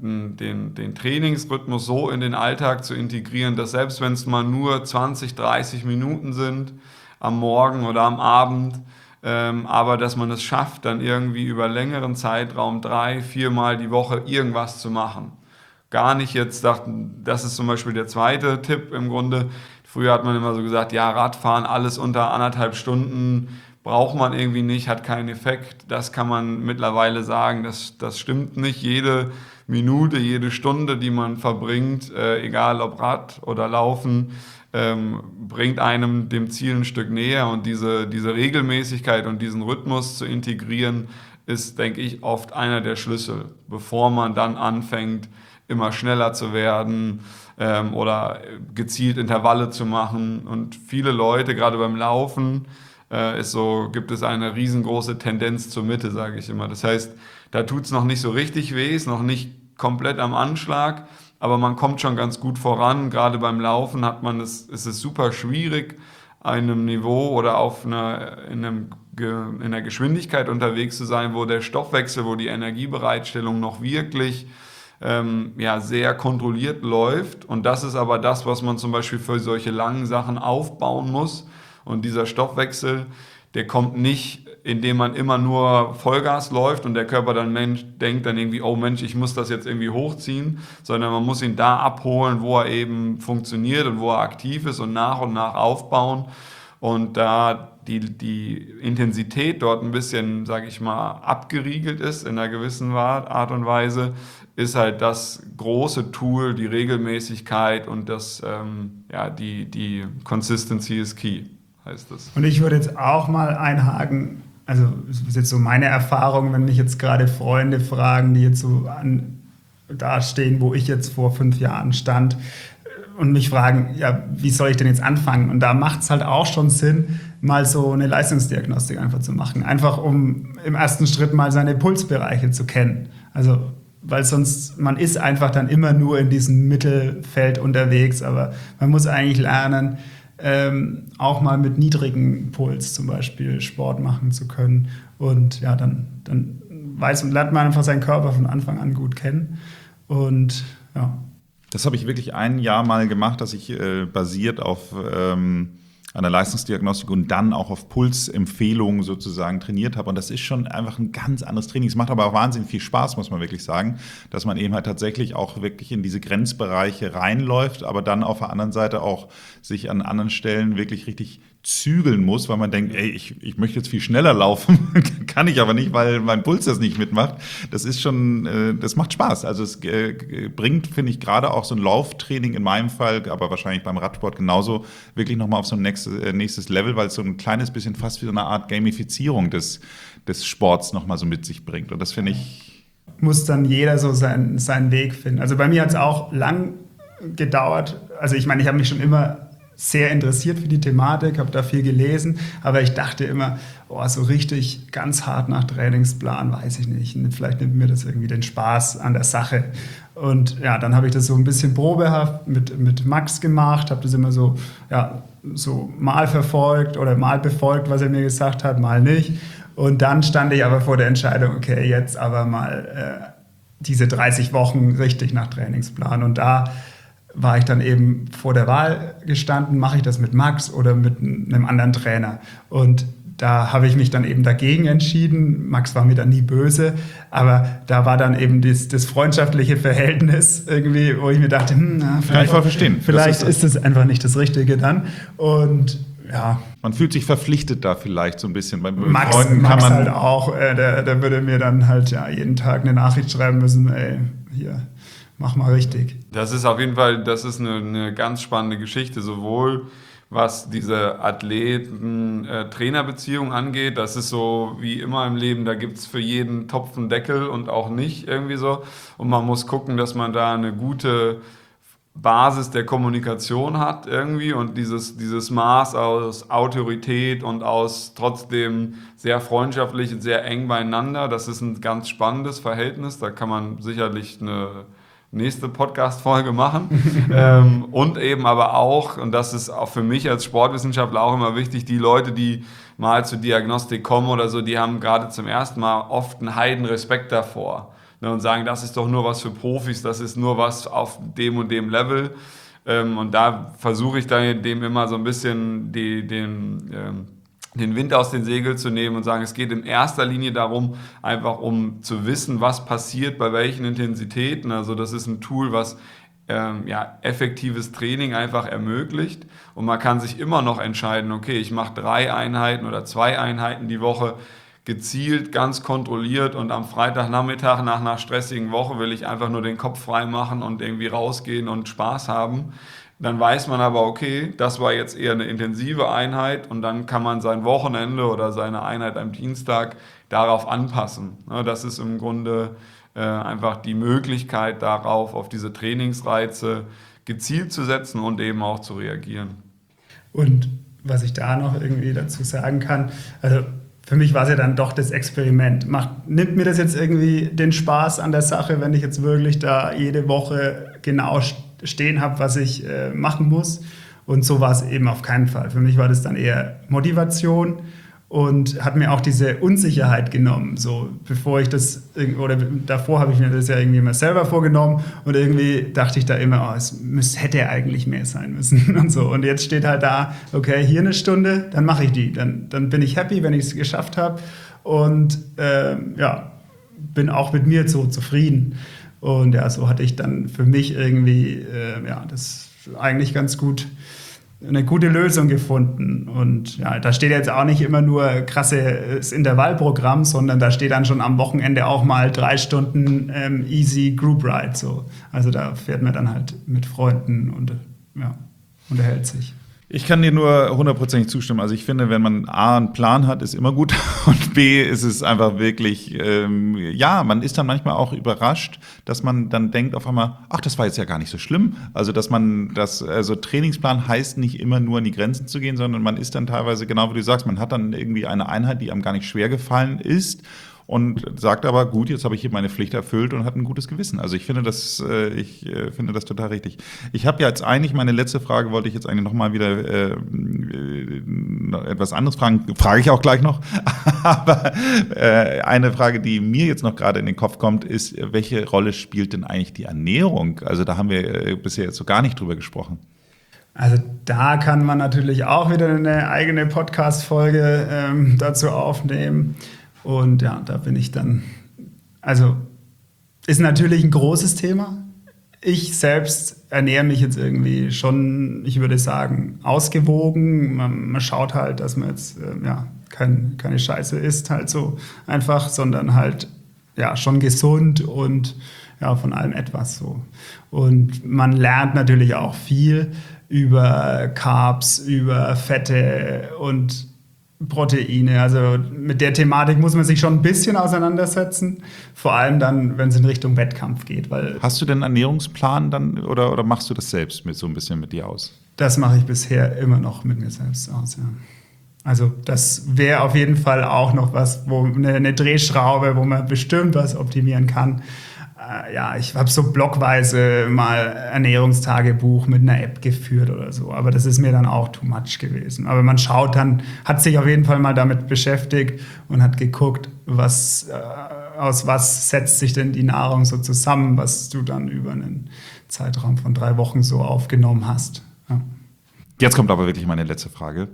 den, den Trainingsrhythmus so in den Alltag zu integrieren, dass selbst wenn es mal nur zwanzig, dreißig Minuten sind am Morgen oder am Abend, Ähm, aber dass man es schafft, dann irgendwie über längeren Zeitraum drei, viermal die Woche irgendwas zu machen. Gar nicht jetzt, das ist zum Beispiel der zweite Tipp im Grunde. Früher hat man immer so gesagt, ja, Radfahren, alles unter anderthalb Stunden braucht man irgendwie nicht, hat keinen Effekt. Das kann man mittlerweile sagen, das, das stimmt nicht. Jede Minute, jede Stunde, die man verbringt, äh, egal ob Rad oder Laufen, Ähm, bringt einem dem Ziel ein Stück näher, und diese, diese Regelmäßigkeit und diesen Rhythmus zu integrieren, ist, denke ich, oft einer der Schlüssel, bevor man dann anfängt, immer schneller zu werden ähm, oder gezielt Intervalle zu machen. Und viele Leute, gerade beim Laufen, äh, ist so, gibt es eine riesengroße Tendenz zur Mitte, sage ich immer. Das heißt, da tut es noch nicht so richtig weh, ist noch nicht komplett am Anschlag, aber man kommt schon ganz gut voran. Gerade beim Laufen hat man es, ist es super schwierig, einem Niveau oder auf einer, in, einem, in einer Geschwindigkeit unterwegs zu sein, wo der Stoffwechsel, wo die Energiebereitstellung noch wirklich ähm, ja, sehr kontrolliert läuft. Und das ist aber das, was man zum Beispiel für solche langen Sachen aufbauen muss. Und dieser Stoffwechsel, der kommt nicht, indem man immer nur Vollgas läuft und der Körper dann Mensch, denkt dann irgendwie, oh Mensch, ich muss das jetzt irgendwie hochziehen, sondern man muss ihn da abholen, wo er eben funktioniert und wo er aktiv ist, und nach und nach aufbauen. Und da die, die Intensität dort ein bisschen, sage ich mal, abgeriegelt ist in einer gewissen Art und Weise, ist halt das große Tool, die Regelmäßigkeit und das, ähm, ja, die, die Consistency is key, heißt das. Und ich würde jetzt auch mal einhaken, also das ist jetzt so meine Erfahrung, wenn mich jetzt gerade Freunde fragen, die jetzt so an, da stehen, wo ich jetzt vor fünf Jahren stand, und mich fragen, ja, wie soll ich denn jetzt anfangen? Und da macht es halt auch schon Sinn, mal so eine Leistungsdiagnostik einfach zu machen. Einfach um im ersten Schritt mal seine Pulsbereiche zu kennen. Also, weil sonst, man ist einfach dann immer nur in diesem Mittelfeld unterwegs, aber man muss eigentlich lernen, Ähm, auch mal mit niedrigem Puls zum Beispiel Sport machen zu können. Und ja, dann, dann weiß und lernt man einfach seinen Körper von Anfang an gut kennen. Und ja. Das habe ich wirklich ein Jahr mal gemacht, dass ich äh, basiert auf ähm, einer Leistungsdiagnostik und dann auch auf Pulsempfehlungen sozusagen trainiert habe. Und das ist schon einfach ein ganz anderes Training. Es macht aber auch wahnsinnig viel Spaß, muss man wirklich sagen, dass man eben halt tatsächlich auch wirklich in diese Grenzbereiche reinläuft, aber dann auf der anderen Seite auch sich an anderen Stellen wirklich richtig zügeln muss, weil man denkt, ey, ich, ich möchte jetzt viel schneller laufen, kann ich aber nicht, weil mein Puls das nicht mitmacht. Das ist schon, äh, das macht Spaß. Also es äh, bringt, finde ich, gerade auch so ein Lauftraining in meinem Fall, aber wahrscheinlich beim Radsport genauso, wirklich nochmal auf so ein nächstes, äh, nächstes Level, weil es so ein kleines bisschen fast wie so eine Art Gamifizierung des, des Sports nochmal so mit sich bringt. Und das finde ich... Muss dann jeder so sein, seinen Weg finden. Also bei mir hat es auch lang gedauert. Also ich meine, ich habe mich schon immer sehr interessiert für die Thematik, habe da viel gelesen, aber ich dachte immer, oh, so richtig ganz hart nach Trainingsplan, weiß ich nicht. Vielleicht nimmt mir das irgendwie den Spaß an der Sache. Und ja, dann habe ich das so ein bisschen probehaft mit, mit Max gemacht, habe das immer so, ja, so mal verfolgt oder mal befolgt, was er mir gesagt hat, mal nicht. Und dann stand ich aber vor der Entscheidung, okay, jetzt aber mal äh, diese dreißig Wochen richtig nach Trainingsplan. Und da war ich dann eben vor der Wahl gestanden, mache ich das mit Max oder mit einem anderen Trainer. Und da habe ich mich dann eben dagegen entschieden. Max war mir dann nie böse, aber da war dann eben das, das freundschaftliche Verhältnis irgendwie, wo ich mir dachte, hm, na, vielleicht, ja, ich voll verstehen. vielleicht das ist, ist das einfach nicht das Richtige dann. Und ja. Man fühlt sich verpflichtet da vielleicht so ein bisschen. Bei Max, Freunden Max kann man halt auch, äh, der, der würde mir dann halt ja jeden Tag eine Nachricht schreiben müssen, ey, hier, mach mal richtig. Das ist auf jeden Fall, das ist eine, eine ganz spannende Geschichte, sowohl was diese Athleten-Trainer-Beziehung angeht. Das ist so wie immer im Leben, da gibt es für jeden Topf einen Deckel und auch nicht irgendwie so. Und man muss gucken, dass man da eine gute Basis der Kommunikation hat irgendwie und dieses, dieses Maß aus Autorität und aus trotzdem sehr freundschaftlich und sehr eng beieinander. Das ist ein ganz spannendes Verhältnis. Da kann man sicherlich eine nächste Podcast-Folge machen. ähm, und eben aber auch, und das ist auch für mich als Sportwissenschaftler auch immer wichtig, die Leute, die mal zur Diagnostik kommen oder so, die haben gerade zum ersten Mal oft einen Heidenrespekt davor. Ne, und sagen, das ist doch nur was für Profis, das ist nur was auf dem und dem Level. Ähm, und da versuche ich dann dem immer so ein bisschen die, den... Ähm, den Wind aus den Segeln zu nehmen und sagen, es geht in erster Linie darum, einfach um zu wissen, was passiert bei welchen Intensitäten. Also das ist ein Tool, was ähm, ja, effektives Training einfach ermöglicht. Und man kann sich immer noch entscheiden, okay, ich mache drei Einheiten oder zwei Einheiten die Woche gezielt, ganz kontrolliert und am Freitagnachmittag nach einer stressigen Woche will ich einfach nur den Kopf frei machen und irgendwie rausgehen und Spaß haben. Dann weiß man aber, okay, das war jetzt eher eine intensive Einheit und dann kann man sein Wochenende oder seine Einheit am Dienstag darauf anpassen. Das ist im Grunde einfach die Möglichkeit darauf, auf diese Trainingsreize gezielt zu setzen und eben auch zu reagieren. Und was ich da noch irgendwie dazu sagen kann, also für mich war es ja dann doch das Experiment. Macht, nimmt mir das jetzt irgendwie den Spaß an der Sache, wenn ich jetzt wirklich da jede Woche genau stehen habe, was ich äh, machen muss? Und so war es eben auf keinen Fall. Für mich war das dann eher Motivation und hat mir auch diese Unsicherheit genommen. So, bevor ich das, oder davor habe ich mir das ja irgendwie immer selber vorgenommen und irgendwie dachte ich da immer, oh, es müß, hätte eigentlich mehr sein müssen und so. Und jetzt steht halt da, okay, hier eine Stunde, dann mache ich die. Dann, dann bin ich happy, wenn ich es geschafft habe und ähm, ja, bin auch mit mir so zufrieden. Und ja, so hatte ich dann für mich irgendwie, äh, ja, das eigentlich ganz gut, eine gute Lösung gefunden. Und ja, da steht jetzt auch nicht immer nur krasses Intervallprogramm, sondern da steht dann schon am Wochenende auch mal drei Stunden ähm, easy Group Ride. So. Also da fährt man dann halt mit Freunden und ja, unterhält sich. Ich kann dir nur hundertprozentig zustimmen. Also ich finde, wenn man A, einen Plan hat, ist immer gut und B, ist es einfach wirklich, ähm, ja, man ist dann manchmal auch überrascht, dass man dann denkt auf einmal, ach, das war jetzt ja gar nicht so schlimm. Also dass man, das, also Trainingsplan heißt nicht immer nur an die Grenzen zu gehen, sondern man ist dann teilweise, genau wie du sagst, man hat dann irgendwie eine Einheit, die einem gar nicht schwer gefallen ist. Und sagt aber, gut, jetzt habe ich hier meine Pflicht erfüllt und hat ein gutes Gewissen. Also ich finde das, äh, ich äh, finde das total richtig. Ich habe ja jetzt eigentlich, meine letzte Frage wollte ich jetzt eigentlich nochmal wieder äh, äh, etwas anderes fragen, frage ich auch gleich noch. Aber äh, eine Frage, die mir jetzt noch gerade in den Kopf kommt, ist, welche Rolle spielt denn eigentlich die Ernährung? Also da haben wir äh, bisher jetzt so gar nicht drüber gesprochen. Also da kann man natürlich auch wieder eine eigene Podcast-Folge ähm, dazu aufnehmen. Und ja, da bin ich dann, also ist natürlich ein großes Thema. Ich selbst ernähre mich jetzt irgendwie schon, ich würde sagen, ausgewogen. Man, man schaut halt, dass man jetzt äh, ja, kein, keine Scheiße isst, halt so einfach, sondern halt ja, schon gesund und ja, von allem etwas so. Und man lernt natürlich auch viel über Carbs, über Fette und Proteine. Also mit der Thematik muss man sich schon ein bisschen auseinandersetzen. Vor allem dann, wenn es in Richtung Wettkampf geht. Weil Hast du denn einen Ernährungsplan dann oder, oder machst du das selbst mit so ein bisschen mit dir aus? Das mache ich bisher immer noch mit mir selbst aus, ja. Also das wäre auf jeden Fall auch noch was, wo eine, eine Drehschraube, wo man bestimmt was optimieren kann. Äh, ja, ich habe so blockweise mal Ernährungstagebuch mit einer App geführt oder so, aber das ist mir dann auch too much gewesen. Aber man schaut dann, hat sich auf jeden Fall mal damit beschäftigt und hat geguckt, was, äh, aus was setzt sich denn die Nahrung so zusammen, was du dann über einen Zeitraum von drei Wochen so aufgenommen hast. Ja. Jetzt kommt aber wirklich meine letzte Frage.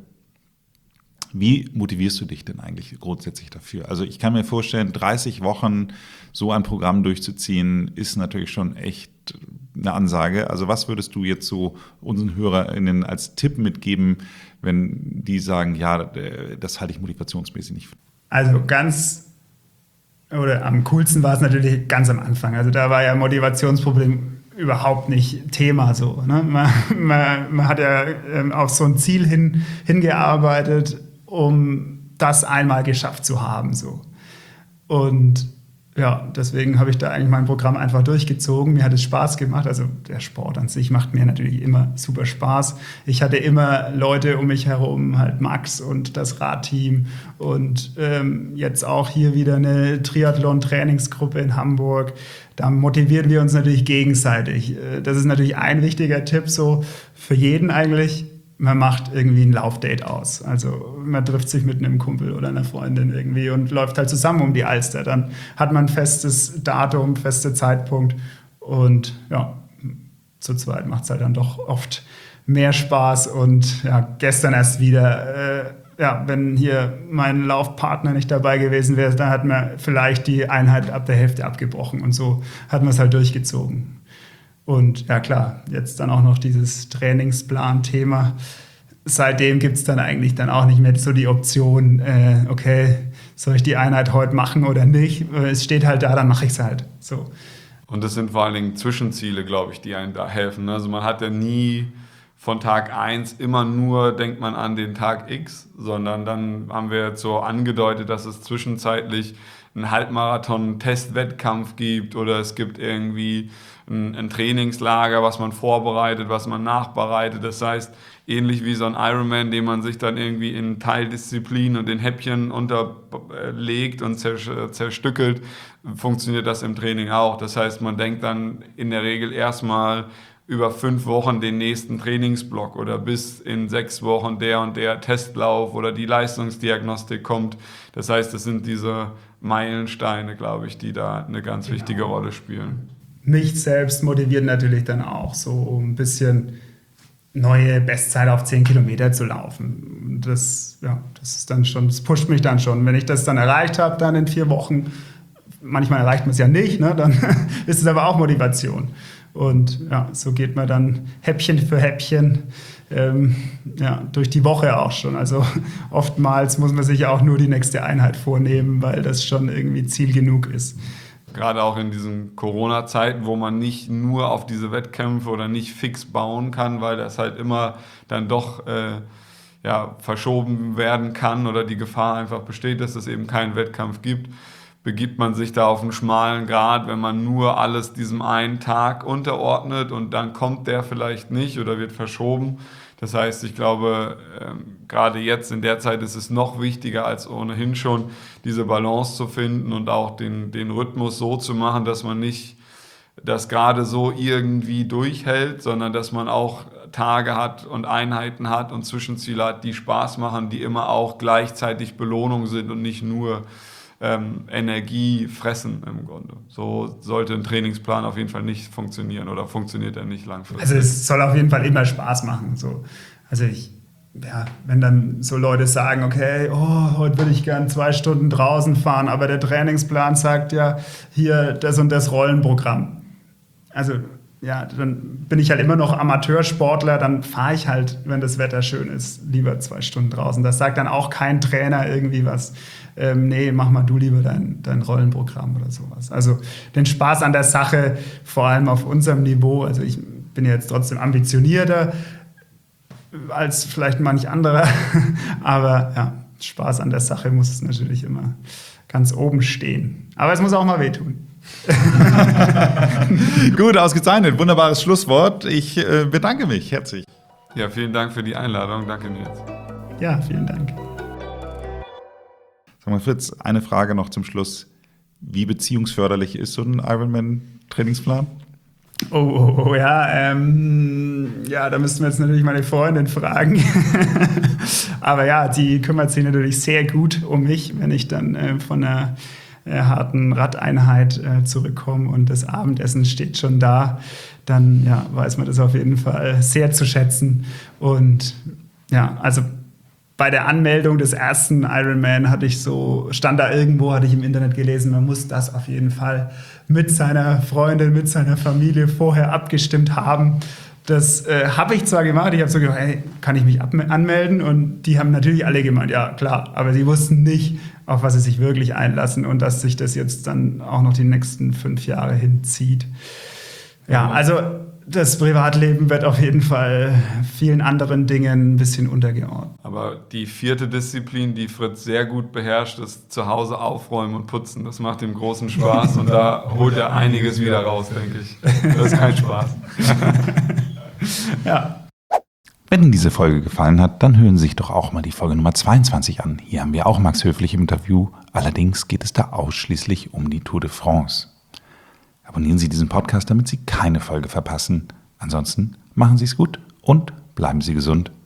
Wie motivierst du dich denn eigentlich grundsätzlich dafür? Also ich kann mir vorstellen, dreißig Wochen so ein Programm durchzuziehen, ist natürlich schon echt eine Ansage. Also was würdest du jetzt so unseren HörerInnen als Tipp mitgeben, wenn die sagen, ja, das halte ich motivationsmäßig nicht? Also ganz oder am coolsten war es natürlich ganz am Anfang. Also da war ja Motivationsproblem überhaupt nicht Thema so. Ne? Man, man, man hat ja ähm, auf so ein Ziel hin, hingearbeitet, um das einmal geschafft zu haben. So. Und ja, deswegen habe ich da eigentlich mein Programm einfach durchgezogen. Mir hat es Spaß gemacht. Also der Sport an sich macht mir natürlich immer super Spaß. Ich hatte immer Leute um mich herum, halt Max und das Radteam und ähm, jetzt auch hier wieder eine Triathlon-Trainingsgruppe in Hamburg. Da motivieren wir uns natürlich gegenseitig. Das ist natürlich ein wichtiger Tipp so für jeden eigentlich. Man macht irgendwie ein Laufdate aus. Also man trifft sich mit einem Kumpel oder einer Freundin irgendwie und läuft halt zusammen um die Alster. Dann hat man ein festes Datum, fester Zeitpunkt und ja, zu zweit macht es halt dann doch oft mehr Spaß. Und ja, gestern erst wieder, äh, ja, wenn hier mein Laufpartner nicht dabei gewesen wäre, dann hat man vielleicht die Einheit ab der Hälfte abgebrochen und so hat man es halt durchgezogen. Und ja klar, jetzt dann auch noch dieses Trainingsplan-Thema. Seitdem gibt es dann eigentlich dann auch nicht mehr so die Option, äh, okay, soll ich die Einheit heute machen oder nicht? Es steht halt da, dann mache ich es halt. So. Und das sind vor allen Dingen Zwischenziele, glaube ich, die einem da helfen. Also man hat ja nie von Tag eins immer nur, denkt man an den Tag X, sondern dann haben wir jetzt so angedeutet, dass es zwischenzeitlich einen Halbmarathon-Testwettkampf gibt oder es gibt irgendwie ein, ein Trainingslager, was man vorbereitet, was man nachbereitet. Das heißt, ähnlich wie so ein Ironman, den man sich dann irgendwie in Teildisziplinen und in Häppchen unterlegt und zerstückelt, funktioniert das im Training auch. Das heißt, man denkt dann in der Regel erstmal über fünf Wochen den nächsten Trainingsblock oder bis in sechs Wochen der und der Testlauf oder die Leistungsdiagnostik kommt. Das heißt, es sind diese Meilensteine, glaube ich, die da eine ganz genau. wichtige Rolle spielen. Mich selbst motiviert natürlich dann auch so, um ein bisschen neue Bestzeit auf zehn Kilometer zu laufen. Das, ja, das ist dann schon, das pusht mich dann schon. Wenn ich das dann erreicht habe, dann in vier Wochen, manchmal erreicht man es ja nicht, ne, dann ist es aber auch Motivation. Und ja, so geht man dann Häppchen für Häppchen ähm, ja, durch die Woche auch schon. Also oftmals muss man sich auch nur die nächste Einheit vornehmen, weil das schon irgendwie Ziel genug ist. Gerade auch in diesen Corona-Zeiten, wo man nicht nur auf diese Wettkämpfe oder nicht fix bauen kann, weil das halt immer dann doch äh, ja, verschoben werden kann oder die Gefahr einfach besteht, dass es eben keinen Wettkampf gibt, begibt man sich da auf einen schmalen Grat, wenn man nur alles diesem einen Tag unterordnet und dann kommt der vielleicht nicht oder wird verschoben. Das heißt, ich glaube, ähm, gerade jetzt in der Zeit ist es noch wichtiger als ohnehin schon, diese Balance zu finden und auch den, den Rhythmus so zu machen, dass man nicht das gerade so irgendwie durchhält, sondern dass man auch Tage hat und Einheiten hat und Zwischenziele hat, die Spaß machen, die immer auch gleichzeitig Belohnung sind und nicht nur ähm, Energie fressen im Grunde. So sollte ein Trainingsplan auf jeden Fall nicht funktionieren oder funktioniert er nicht langfristig. Also es soll auf jeden Fall immer Spaß machen. So. Also ich, ja, wenn dann so Leute sagen, okay, oh, heute würde ich gern zwei Stunden draußen fahren, aber der Trainingsplan sagt ja, hier das und das Rollenprogramm. Also ja, dann bin ich halt immer noch Amateursportler, dann fahre ich halt, wenn das Wetter schön ist, lieber zwei Stunden draußen. Das sagt dann auch kein Trainer irgendwie was. Ähm, nee, mach mal du lieber dein, dein Rollenprogramm oder sowas. Also den Spaß an der Sache, vor allem auf unserem Niveau. Also ich bin jetzt trotzdem ambitionierter als vielleicht manch anderer, aber ja, Spaß an der Sache muss es natürlich immer ganz oben stehen. Aber es muss auch mal wehtun. Gut, ausgezeichnet. Wunderbares Schlusswort. Ich äh, bedanke mich herzlich. Ja, vielen Dank für die Einladung. Danke, Nils. Ja, vielen Dank. Sag mal, Fritz, eine Frage noch zum Schluss. Wie beziehungsförderlich ist so ein Ironman-Trainingsplan? Oh, oh, oh, ja, ähm, ja, da müssten wir jetzt natürlich meine Freundin fragen. Aber ja, die kümmert sich natürlich sehr gut um mich, wenn ich dann äh, von einer äh, harten Radeinheit äh, zurückkomme und das Abendessen steht schon da. Dann ja, weiß man das auf jeden Fall sehr zu schätzen. Und ja, also bei der Anmeldung des ersten Ironman hatte ich so, stand da irgendwo, hatte ich im Internet gelesen, man muss das auf jeden Fall mit seiner Freundin, mit seiner Familie vorher abgestimmt haben. Das äh, habe ich zwar gemacht, ich habe so gesagt, hey, kann ich mich anmelden? Und die haben natürlich alle gemeint, ja klar, aber sie wussten nicht, auf was sie sich wirklich einlassen und dass sich das jetzt dann auch noch die nächsten fünf Jahre hinzieht. Ja, ja. Also das Privatleben wird auf jeden Fall vielen anderen Dingen ein bisschen untergeordnet. Aber die vierte Disziplin, die Fritz sehr gut beherrscht, ist zu Hause aufräumen und putzen. Das macht ihm großen Spaß und da holt er einiges wieder raus, denke ich. Das ist kein Spaß. Ja. Wenn Ihnen diese Folge gefallen hat, dann hören Sie sich doch auch mal die Folge Nummer zweiundzwanzig an. Hier haben wir auch Max Höflich im Interview. Allerdings geht es da ausschließlich um die Tour de France. Abonnieren Sie diesen Podcast, damit Sie keine Folge verpassen. Ansonsten machen Sie es gut und bleiben Sie gesund.